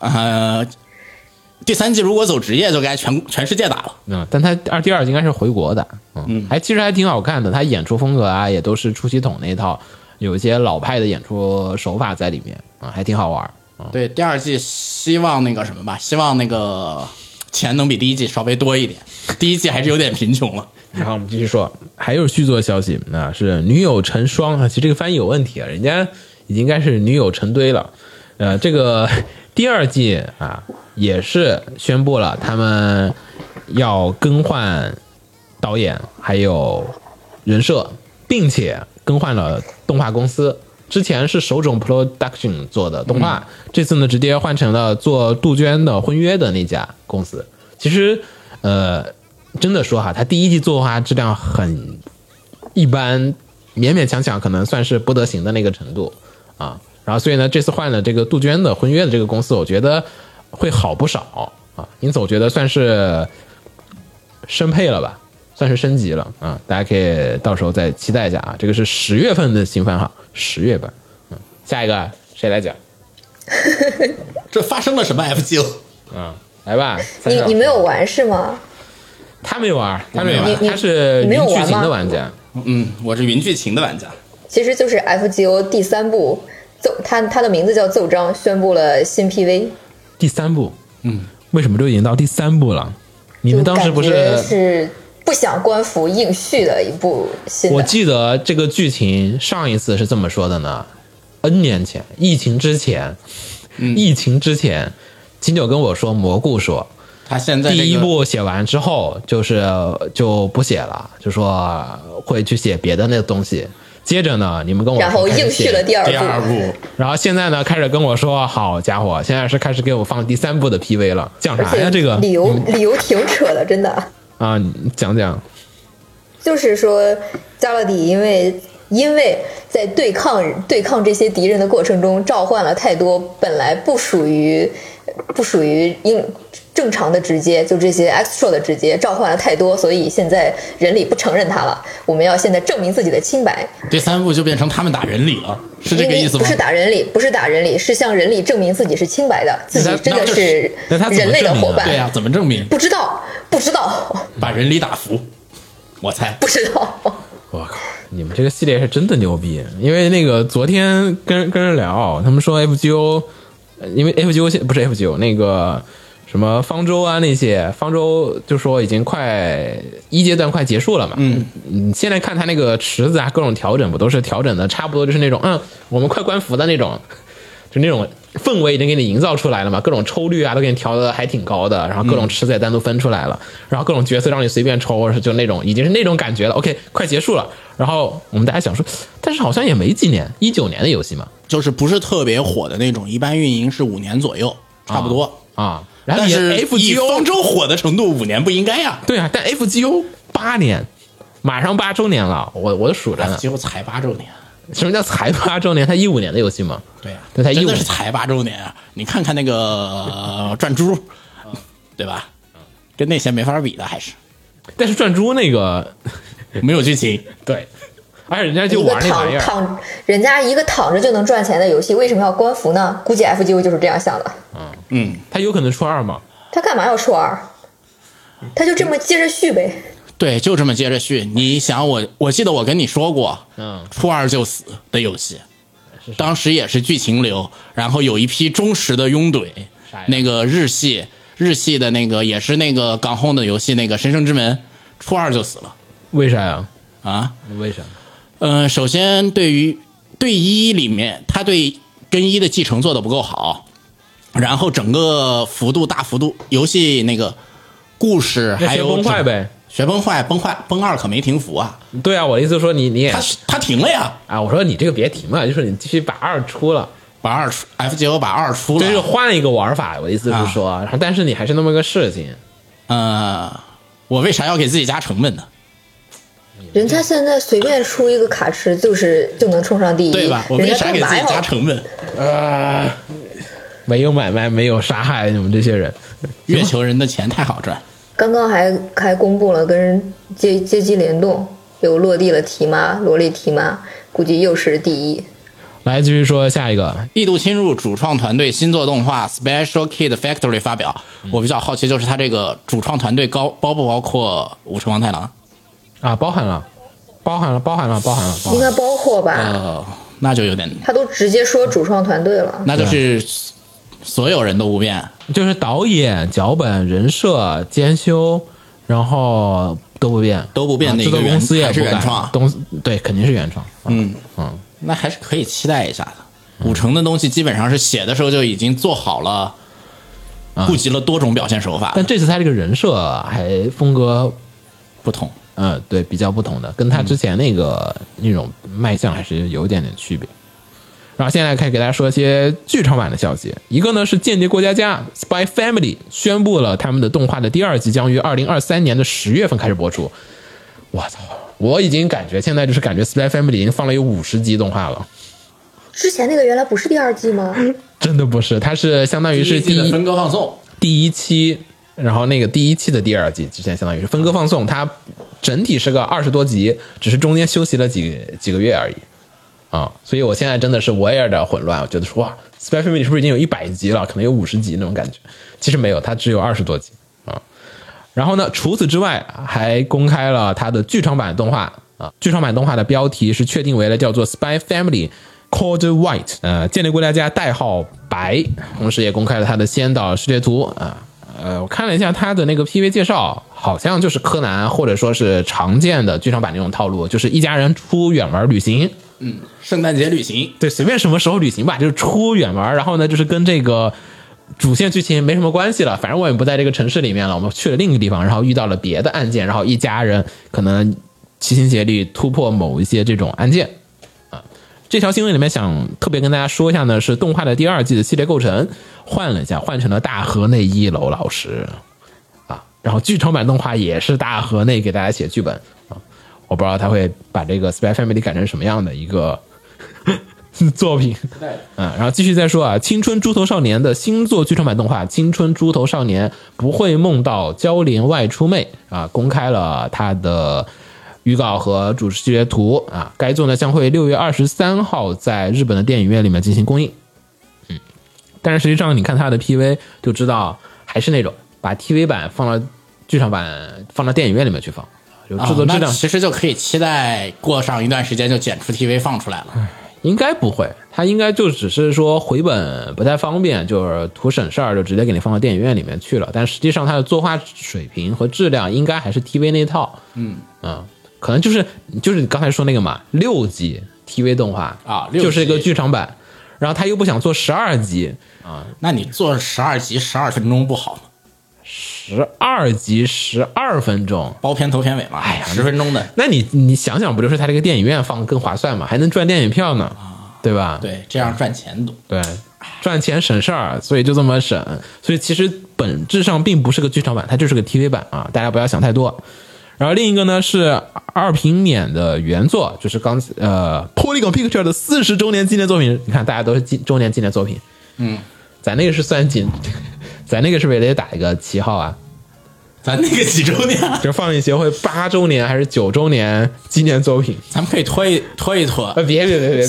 Speaker 3: 第3季如果走职业，就该全世界打了。
Speaker 2: 但他第二季应该是回国的。其实还挺好看的，他演出风格啊，也都是出奇统那一套，有一些老派的演出手法在里面还挺好玩。
Speaker 3: 对，第2季希望那个什么吧，希望那个钱能比第1季稍微多一点。第1季还是有点贫穷了。
Speaker 2: 然后我们继续说，还有续作消息是女友成双其实这个翻译有问题人家已经应该是女友成堆了。这个第2季也是宣布了他们要更换导演还有人设，并且更换了动画公司。之前是手冢 Production 做的动画，这次呢直接换成了做杜鹃的婚约的那家公司。其实真的说他第1季作画质量很一般，勉勉强强可能算是不得行的那个程度然后所以呢这次换了这个杜鹃的婚约的这个公司，我觉得会好不少因此我觉得算是升配了吧，算是升级了大家可以到时候再期待一下这个是10月份的新番号，10月份下一个谁来讲？
Speaker 3: 这发生了什么 FGO？
Speaker 2: 来吧，
Speaker 4: 你没有玩是吗？
Speaker 2: 他没玩，他是云剧情的玩家。
Speaker 3: 我是云剧情的玩家。
Speaker 4: 其实就是 FGO 第3部它的名字叫奏章，宣布了新 PV。
Speaker 2: 第3部，为什么都已经到第3部了？你们当时不
Speaker 4: 是不想官服硬续的一部新的？
Speaker 2: 我记得这个剧情上一次是这么说的呢 ，N 年前，疫情之前，金九跟我说，蘑菇说。
Speaker 3: 他现在
Speaker 2: 第1部写完之后，就不写了，就说会去写别的那个东西。接着呢，你们跟我说
Speaker 4: 然后硬续了第二部，
Speaker 2: 然后现在呢开始跟我说，好家伙，现在是开始给我放第3部的 PV 了，讲啥呀？这个
Speaker 4: 理由挺扯的，真的。
Speaker 2: 啊，你讲讲。
Speaker 4: 就是说加勒底因为在对抗这些敌人的过程中召唤了太多本来不属于正常的直接，就这些 extra 的直接召唤了太多，所以现在人里不承认他了。我们要现在证明自己的清白。
Speaker 3: 第3部就变成他们打人里了，是这个意思吗？
Speaker 4: 不是打人里，是向人里证明自己是清白的，自己真的是人类的伙伴。
Speaker 3: 对呀，怎么证明？
Speaker 4: 不知道，
Speaker 3: 把人里打服，我猜
Speaker 4: 不知道。
Speaker 2: 我靠，你们这个系列是真的牛逼！因为那个昨天跟人聊，他们说 FGO， 因为 FGO 不是 FGO 那个什么方舟啊那些，方舟就说已经快1阶段快结束了嘛。你现在看他那个池子啊，各种调整不都是调整的差不多，就是那种我们快关服的那种，就那种氛围已经给你营造出来了嘛，各种抽率啊都给你调的还挺高的，然后各种池子也单独分出来了，然后各种角色让你随便抽，就那种已经是那种感觉了。OK， 快结束了。然后我们大家想说，但是好像也没几年，19年的游戏嘛，
Speaker 3: 就是不是特别火的那种，一般运营是5年左右，差不多
Speaker 2: 啊。然后
Speaker 3: 但是以
Speaker 2: FGO
Speaker 3: 方舟火的程度，5年不应该呀。
Speaker 2: 对啊，但 FGO 8年，马上8周年了，我数着呢。
Speaker 3: FGO 才8周年。
Speaker 2: 什么叫才8周年？它15年的游戏吗？
Speaker 3: 对呀，
Speaker 2: 对，它
Speaker 3: 真的是才8周年啊！你看看那个转珠，对吧？跟那些没法比的，还是。
Speaker 2: 但是转珠那个
Speaker 3: 没有剧情，
Speaker 2: 对，而且人家就玩那玩意儿，
Speaker 4: 人家一个躺着就能赚钱的游戏，为什么要关服呢？估计 FGO 就是这样想的。
Speaker 2: 他有可能出2吗？
Speaker 4: 他干嘛要出2？他就这么接着续呗。
Speaker 3: 对，就这么接着续。你想我记得我跟你说过，出2就死的游戏，当时也是剧情流，然后有一批忠实的拥怼，那个日系的那个也是那个港轰的游戏，那个神圣之门出2就死了。
Speaker 2: 为啥呀？
Speaker 3: 啊？
Speaker 2: 为啥？
Speaker 3: 首先对1里面，他对跟1的继承做的不够好，然后整个大幅度游戏那个故事还有
Speaker 2: 崩坏呗。
Speaker 3: 学崩坏，崩2可没停服啊！
Speaker 2: 对啊，我的意思说你也
Speaker 3: 他停了呀！
Speaker 2: 啊，我说你这个别停嘛，就是你继续把2出了，
Speaker 3: 把FGO 把2出了，
Speaker 2: 就是换了一个玩法。我的意思是说，然后但是你还是那么个事情。
Speaker 3: 我为啥要给自己加成本呢？
Speaker 4: 人家现在随便出一个卡池就能冲上第1，
Speaker 3: 对吧？我为啥给自己加成本？
Speaker 2: 没有买卖，没有杀害你们这些人，
Speaker 3: 月球人的钱太好赚。
Speaker 4: 刚刚还公布了跟人街机联动，有落地了提妈萝莉提妈，估计又是第1。
Speaker 2: 来继续说下一个，
Speaker 3: 异度侵入主创团队新作动画 Special Kid Factory 发表。我比较好奇，就是他这个主创团队包不包括武士王太郎
Speaker 2: 啊？包含了，
Speaker 4: 应该包括吧？
Speaker 3: 那就有点，
Speaker 4: 他都直接说主创团队了，
Speaker 3: 那就是所有人都不变，
Speaker 2: 就是导演、脚本、人设、监修，然后都不变的一个公司也是原创，对，肯定是原创。
Speaker 3: 那还是可以期待一下的。5成的东西基本上是写的时候就已经做好了，顾及了多种表现手法。
Speaker 2: 但这次他这个人设还风格
Speaker 3: 不同，
Speaker 2: 对，比较不同的，跟他之前那种卖相还是有一点点区别。然后现在开始给大家说一些剧场版的消息。一个呢是《间谍过家家》Spy Family 宣布了他们的动画的第2季将于2023年的10月份开始播出。我操！我已经现在就是感觉 Spy Family 已经放了有50集动画了。
Speaker 4: 之前那个原来不是第2季吗？
Speaker 2: 真的不是，它是相当于是
Speaker 3: 第一分割放送
Speaker 2: 第1期，然后那个第1期的第2季之前相当于是分割放送，它整体是个20多集，只是中间休息了几个月而已。所以我现在真的是我也有点混乱，我觉得说哇 ，Spy Family 是不是已经有100集了？可能有50集那种感觉，其实没有，它只有20多集啊。然后呢，除此之外还公开了它的剧场版动画啊，剧场版动画的标题是确定为了叫做 Spy Family Code White， 间谍过家家代号白，同时也公开了它的先导视觉图啊。我看了一下它的那个 PV 介绍，好像就是柯南或者说是常见的剧场版那种套路，就是一家人出远门旅行。
Speaker 3: 圣诞节旅行，
Speaker 2: 对，随便什么时候旅行吧，就是出远门，然后呢，就是跟这个主线剧情没什么关系了，反正我也不在这个城市里面了，我们去了另一个地方，然后遇到了别的案件，然后一家人可能齐心协力突破某一些这种案件啊。这条新闻里面想特别跟大家说一下呢，是动画的第2季的系列构成换了一下，换成了大河内一楼老师啊， 然后剧场版动画也是大河内给大家写剧本啊，我不知道他会把这个 Spy Family 改成什么样的一个作品。然后继续再说啊，青春猪头少年的新作剧场版动画《青春猪头少年不会梦到娇莲外出妹》啊，公开了他的预告和主视觉图啊。该作呢将会6月23号在日本的电影院里面进行公映。但是实际上你看他的 PV 就知道，还是那种把 TV 版放到剧场版放到电影院里面去放，就制作质量、
Speaker 3: 其实就可以期待过上一段时间就剪出 TV 放出来了。
Speaker 2: 应该不会，他应该就只是说回本不太方便，就是图省事儿，就直接给你放到电影院里面去了。但实际上它的作画水平和质量应该还是 TV 那套。可能就是你刚才说那个嘛，6集 TV 动画
Speaker 3: 啊，
Speaker 2: 就是一个剧场版，然后他又不想做12集啊，
Speaker 3: 那你做12集12分钟不好吗
Speaker 2: ？12集12分钟，
Speaker 3: 包片头片尾嘛，
Speaker 2: 哎呀
Speaker 3: 10分钟的。
Speaker 2: 那你想想，不就是他这个电影院放更划算嘛，还能赚电影票呢，对吧？
Speaker 3: 对，这样赚钱多。
Speaker 2: 对，赚钱省事儿，所以就这么省。所以其实本质上并不是个剧场版，它就是个 TV 版啊，大家不要想太多。然后另一个呢是二平免的原作，就是Polygon Picture 的40周年纪念作品。你看大家都是周年纪念作品，咱那个是算咱那个是不是也得打一个旗号啊？
Speaker 3: 咱那个几周年？
Speaker 2: 就放映协会8周年还是9周年纪念作品？
Speaker 3: 咱们可以拖一拖。
Speaker 2: 别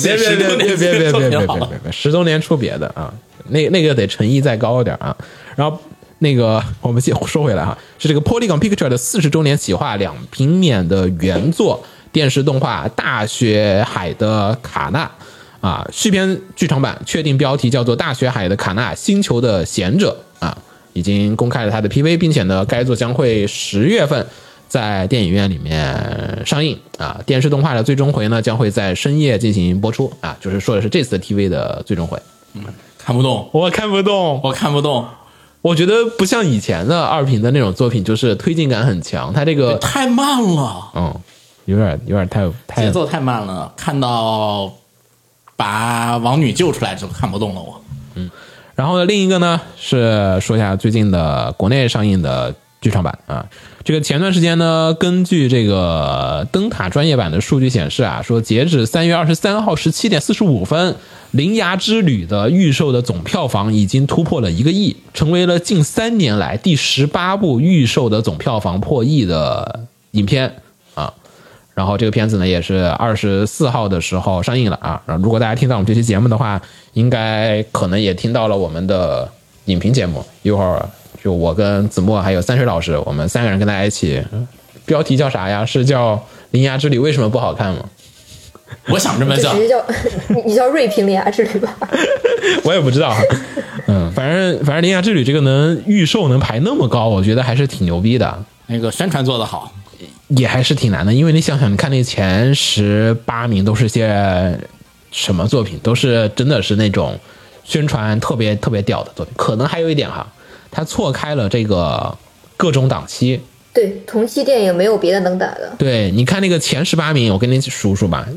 Speaker 2: ，10周年出别的啊，那个得诚意再高一点啊。然后那个我们先说回来哈，是这个 Polygon Picture 的40周年企划2平免的原作电视动画《大雪海的卡纳》啊，续篇剧场版确定标题叫做《大雪海的卡纳：星球的贤者》啊，已经公开了它的 PV， 并且呢，该作将会10月份在电影院里面上映啊。电视动画的最终回呢，将会在深夜进行播出啊，就是说的是这次 TV 的最终回。
Speaker 3: 看不懂，
Speaker 2: 我看不懂。我觉得不像以前的二平的那种作品，就是推进感很强，它这个
Speaker 3: 太慢了，
Speaker 2: 有点太
Speaker 3: 节奏太慢了，看到把王女救出来就看不动了我。
Speaker 2: 然后呢，另一个呢是说一下最近的国内上映的剧场版啊。这个前段时间呢，根据这个灯塔专业版的数据显示啊，说截止3月23号17点45分，《铃芽之旅》的预售的总票房已经突破了1个亿，成为了近3年来第18部预售的总票房破亿的影片啊。然后这个片子呢也是24号的时候上映了啊。如果大家听到我们这期节目的话，应该可能也听到了我们的影评节目，一会儿就我跟子墨还有三水老师，我们3个人跟大家一起，标题叫啥呀？是叫《铃芽之旅》为什么不好看吗？
Speaker 3: 我想这么叫，
Speaker 4: 你叫锐评铃芽之旅吧？
Speaker 2: 我也不知道，反正铃芽之旅这个能预售能排那么高，我觉得还是挺牛逼的。
Speaker 3: 那个宣传做得好，
Speaker 2: 也还是挺难的，因为你想想，你看那前18名都是些什么作品，都是真的是那种宣传特别特别屌的作品。可能还有一点哈，它错开了这个各种档期。
Speaker 4: 对，同期电影没有别的能打的。
Speaker 2: 对，你看那个前18名，我跟你数数吧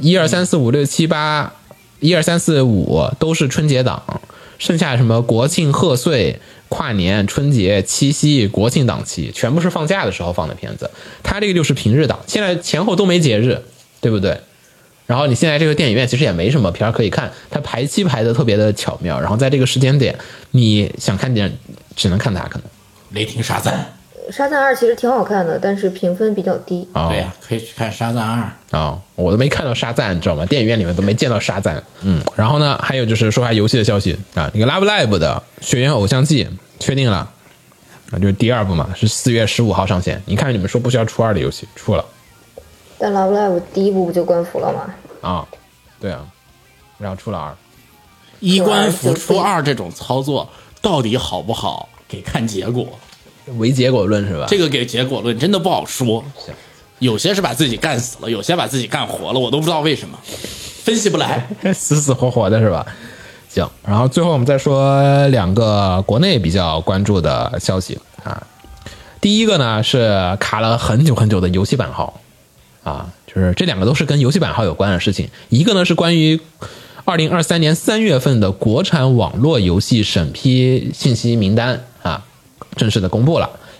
Speaker 2: ，1、2、3、4、5、6、7、8，1、2、3、4、5都是春节档，剩下什么国庆贺岁、跨年、春节、七夕、国庆档期，全部是放假的时候放的片子。它这个就是平日档，现在前后都没节日，对不对？然后你现在这个电影院其实也没什么片可以看，它排期排的特别的巧妙，然后在这个时间点，你想看点只能看它，可能
Speaker 3: 雷霆沙赞。
Speaker 4: 沙赞2其实挺好看的，但是评分比较低。
Speaker 2: 哦、
Speaker 3: 对呀，可以去看沙赞2。
Speaker 2: 我都没看到沙赞，你知道吗？电影院里面都没见到沙赞。然后呢，还有就是说下游戏的消息啊，那个 Love Live 的《学园偶像季》确定了啊，就是第2部嘛，是4月15号上线。你看你们说不需要出2的游戏，出了。
Speaker 4: 但 Love Live 第1部不就官服了吗？
Speaker 2: 对啊，然后出了
Speaker 3: 2。1官服出2这种操作到底好不好，给看结果。
Speaker 2: 唯结果论是吧？
Speaker 3: 这个给结果论真的不好说，有些是把自己干死了，有些把自己干活了，我都不知道为什么，分析不来，
Speaker 2: 死死活活的是吧？行，然后最后我们再说2个国内比较关注的消息啊。第一个呢是卡了很久很久的游戏版号啊，就是这2个都是跟游戏版号有关的事情。一个呢是关于2023年3月份的国产网络游戏审批信息名单啊，正式的公布了。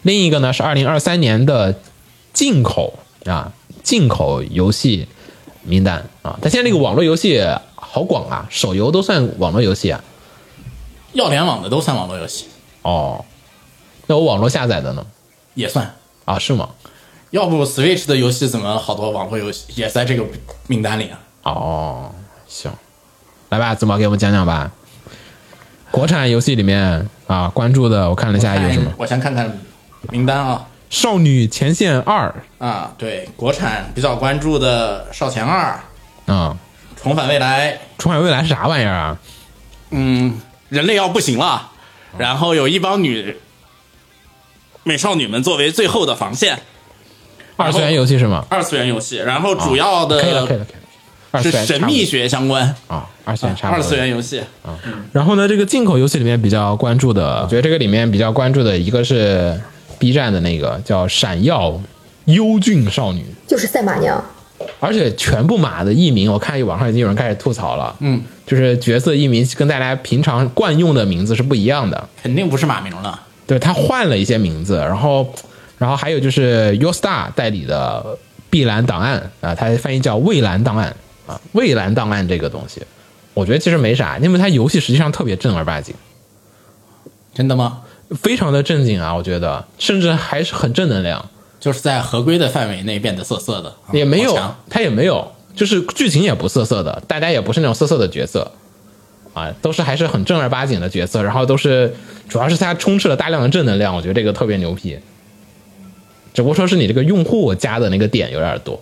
Speaker 2: 另一个呢是2023年的进口游戏名单啊。但现在这个网络游戏好广啊，手游都算网络游戏啊。
Speaker 3: 要联网的都算网络游戏
Speaker 2: 哦，那我网络下载的呢？
Speaker 3: 也算
Speaker 2: 啊，是吗？
Speaker 3: 要不 Switch 的游戏怎么好多网络游戏也在这个名单里啊？
Speaker 2: 哦，行，来吧，怎么给我们讲讲吧？国产游戏里面啊，关注的我看了一下有什么？
Speaker 3: 我先看看名单啊。
Speaker 2: 少女前线2
Speaker 3: 啊，对，国产比较关注的少前2
Speaker 2: 啊，
Speaker 3: 重返未来。
Speaker 2: 重返未来是啥玩意儿啊？
Speaker 3: 人类要不行了，然后有一帮美少女们作为最后的防线。
Speaker 2: 二次元游戏是吗？
Speaker 3: 二次元游戏，然后主要的
Speaker 2: 可以了，
Speaker 3: 是神秘学相关
Speaker 2: 啊，二次元差不多。
Speaker 3: 二次元游戏
Speaker 2: 啊，然后呢，这个进口游戏里面比较关注的，我觉得这个里面比较关注的一个是 B 站的那个叫《闪耀优俊少女》，
Speaker 4: 就是赛马娘。
Speaker 2: 而且全部马的译名，我看网上已经有人开始吐槽了。就是角色译名跟大家平常惯用的名字是不一样的，
Speaker 3: 肯定不是马名了。
Speaker 2: 对，他换了一些名字，然后还有就是 YouStar 代理的碧蓝档案啊，它翻译叫蔚蓝档案啊，蔚蓝档案这个东西，我觉得其实没啥，因为它游戏实际上特别正儿八经。
Speaker 3: 真的吗？
Speaker 2: 非常的正经啊，我觉得，甚至还是很正能量。
Speaker 3: 就是在合规的范围内变得色色的，
Speaker 2: 也没有，他也没有，就是剧情也不色色的，大家也不是那种色色的角色啊，都是还是很正儿八经的角色，然后都是主要是它充斥了大量的正能量，我觉得这个特别牛批。只不过说是你这个用户加的那个点有点多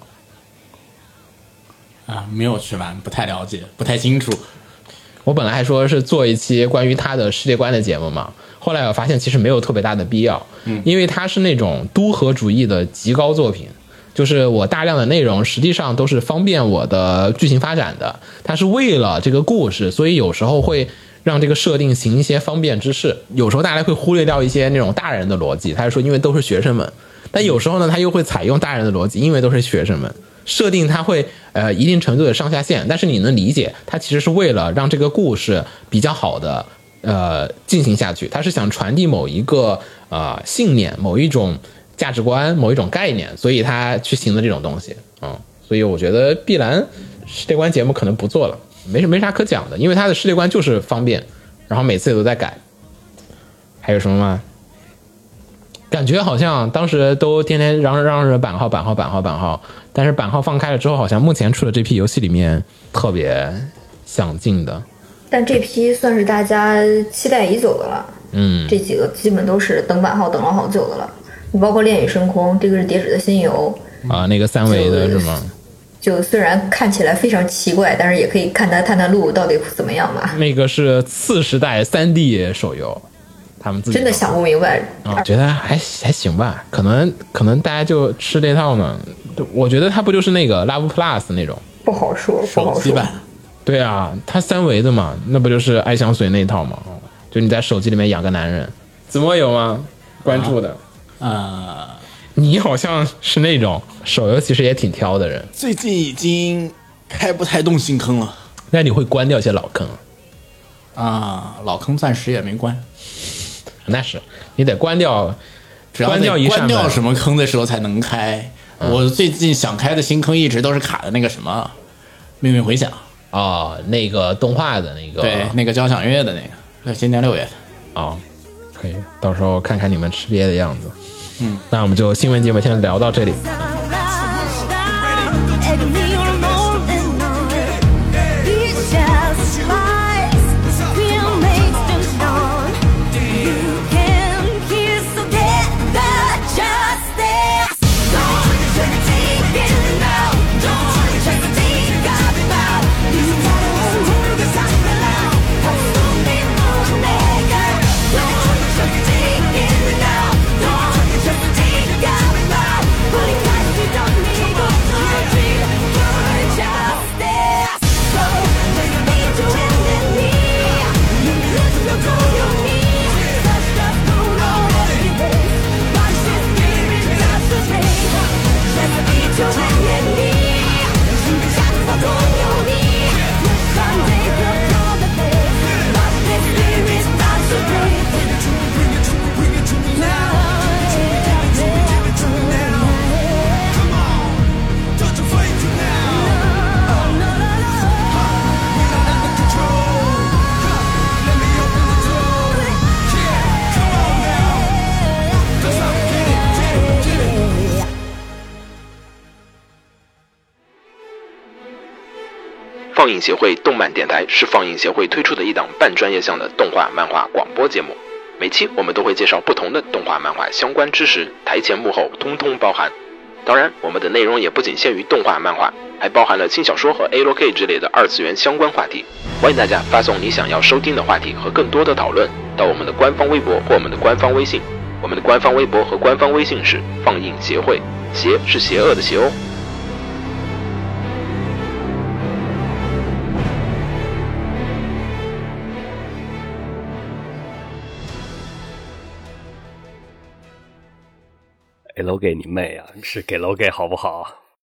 Speaker 3: 啊，没有去玩，不太了解，不太清楚。
Speaker 2: 我本来还说是做一期关于他的世界观的节目嘛，后来我发现其实没有特别大的必要，因为它是那种都合主义的极高作品，就是我大量的内容实际上都是方便我的剧情发展的，它是为了这个故事，所以有时候会让这个设定行一些方便之事，有时候大家会忽略掉一些那种大人的逻辑，他就说因为都是学生们，但有时候呢他又会采用大人的逻辑，因为都是学生们。设定它会一定程度的上下限，但是你能理解，它其实是为了让这个故事比较好的进行下去，它是想传递某一个信念、某一种价值观、某一种概念，所以它去行的这种东西所以我觉得碧蓝世界观节目可能不做了，没啥可讲的，因为它的世界观就是方便，然后每次也都在改。还有什么吗？感觉好像当时都天天嚷着版号，但是版号放开了之后，好像目前出的这批游戏里面特别想进的。
Speaker 4: 但这批算是大家期待已久的了。这几个基本都是等版号等了好久的了。你包括《恋与深空》，这个是叠纸的新游
Speaker 2: 啊，那个3维的是吗？
Speaker 4: 就虽然看起来非常奇怪，但是也可以看它探路到底怎么样吧。
Speaker 2: 那个是次时代3D 手游。他们自己
Speaker 4: 真的想不明白
Speaker 2: 觉得还行吧，可能大家就吃这套呢。我觉得它不就是那个 Love Plus 那种，
Speaker 4: 不好说，
Speaker 3: 手机版。
Speaker 2: 对啊，它3维的嘛，那不就是爱香水那一套嘛？就你在手机里面养个男人。怎么有吗？关注的你好像是那种手游其实也挺挑的人，
Speaker 3: 最近已经开不太动新坑了。
Speaker 2: 那你会关掉一些老坑
Speaker 3: 老坑暂时也没关。
Speaker 2: 那是你得关掉，
Speaker 3: 关掉什么坑的时候才能开。我最近想开的新坑一直都是卡的那个什么命运回响
Speaker 2: 那个动画的那个，
Speaker 3: 对，那个交响乐的那个，今年6月
Speaker 2: 可以，到时候看看你们吃瘪的样子。那我们就新闻节目先聊到这里。
Speaker 5: 放映协会动漫电台是放映协会推出的一档半专业向的动画漫画广播节目，每期我们都会介绍不同的动画漫画相关知识，台前幕后通通包含。当然，我们的内容也不仅限于动画漫画，还包含了轻小说和 ALK 之类的二次元相关话题。欢迎大家发送你想要收听的话题和更多的讨论到我们的官方微博或我们的官方微信。我们的官方微博和官方微信是放映协会，邪是邪恶的邪哦。
Speaker 1: 给楼给你妹啊！是给楼给好不好？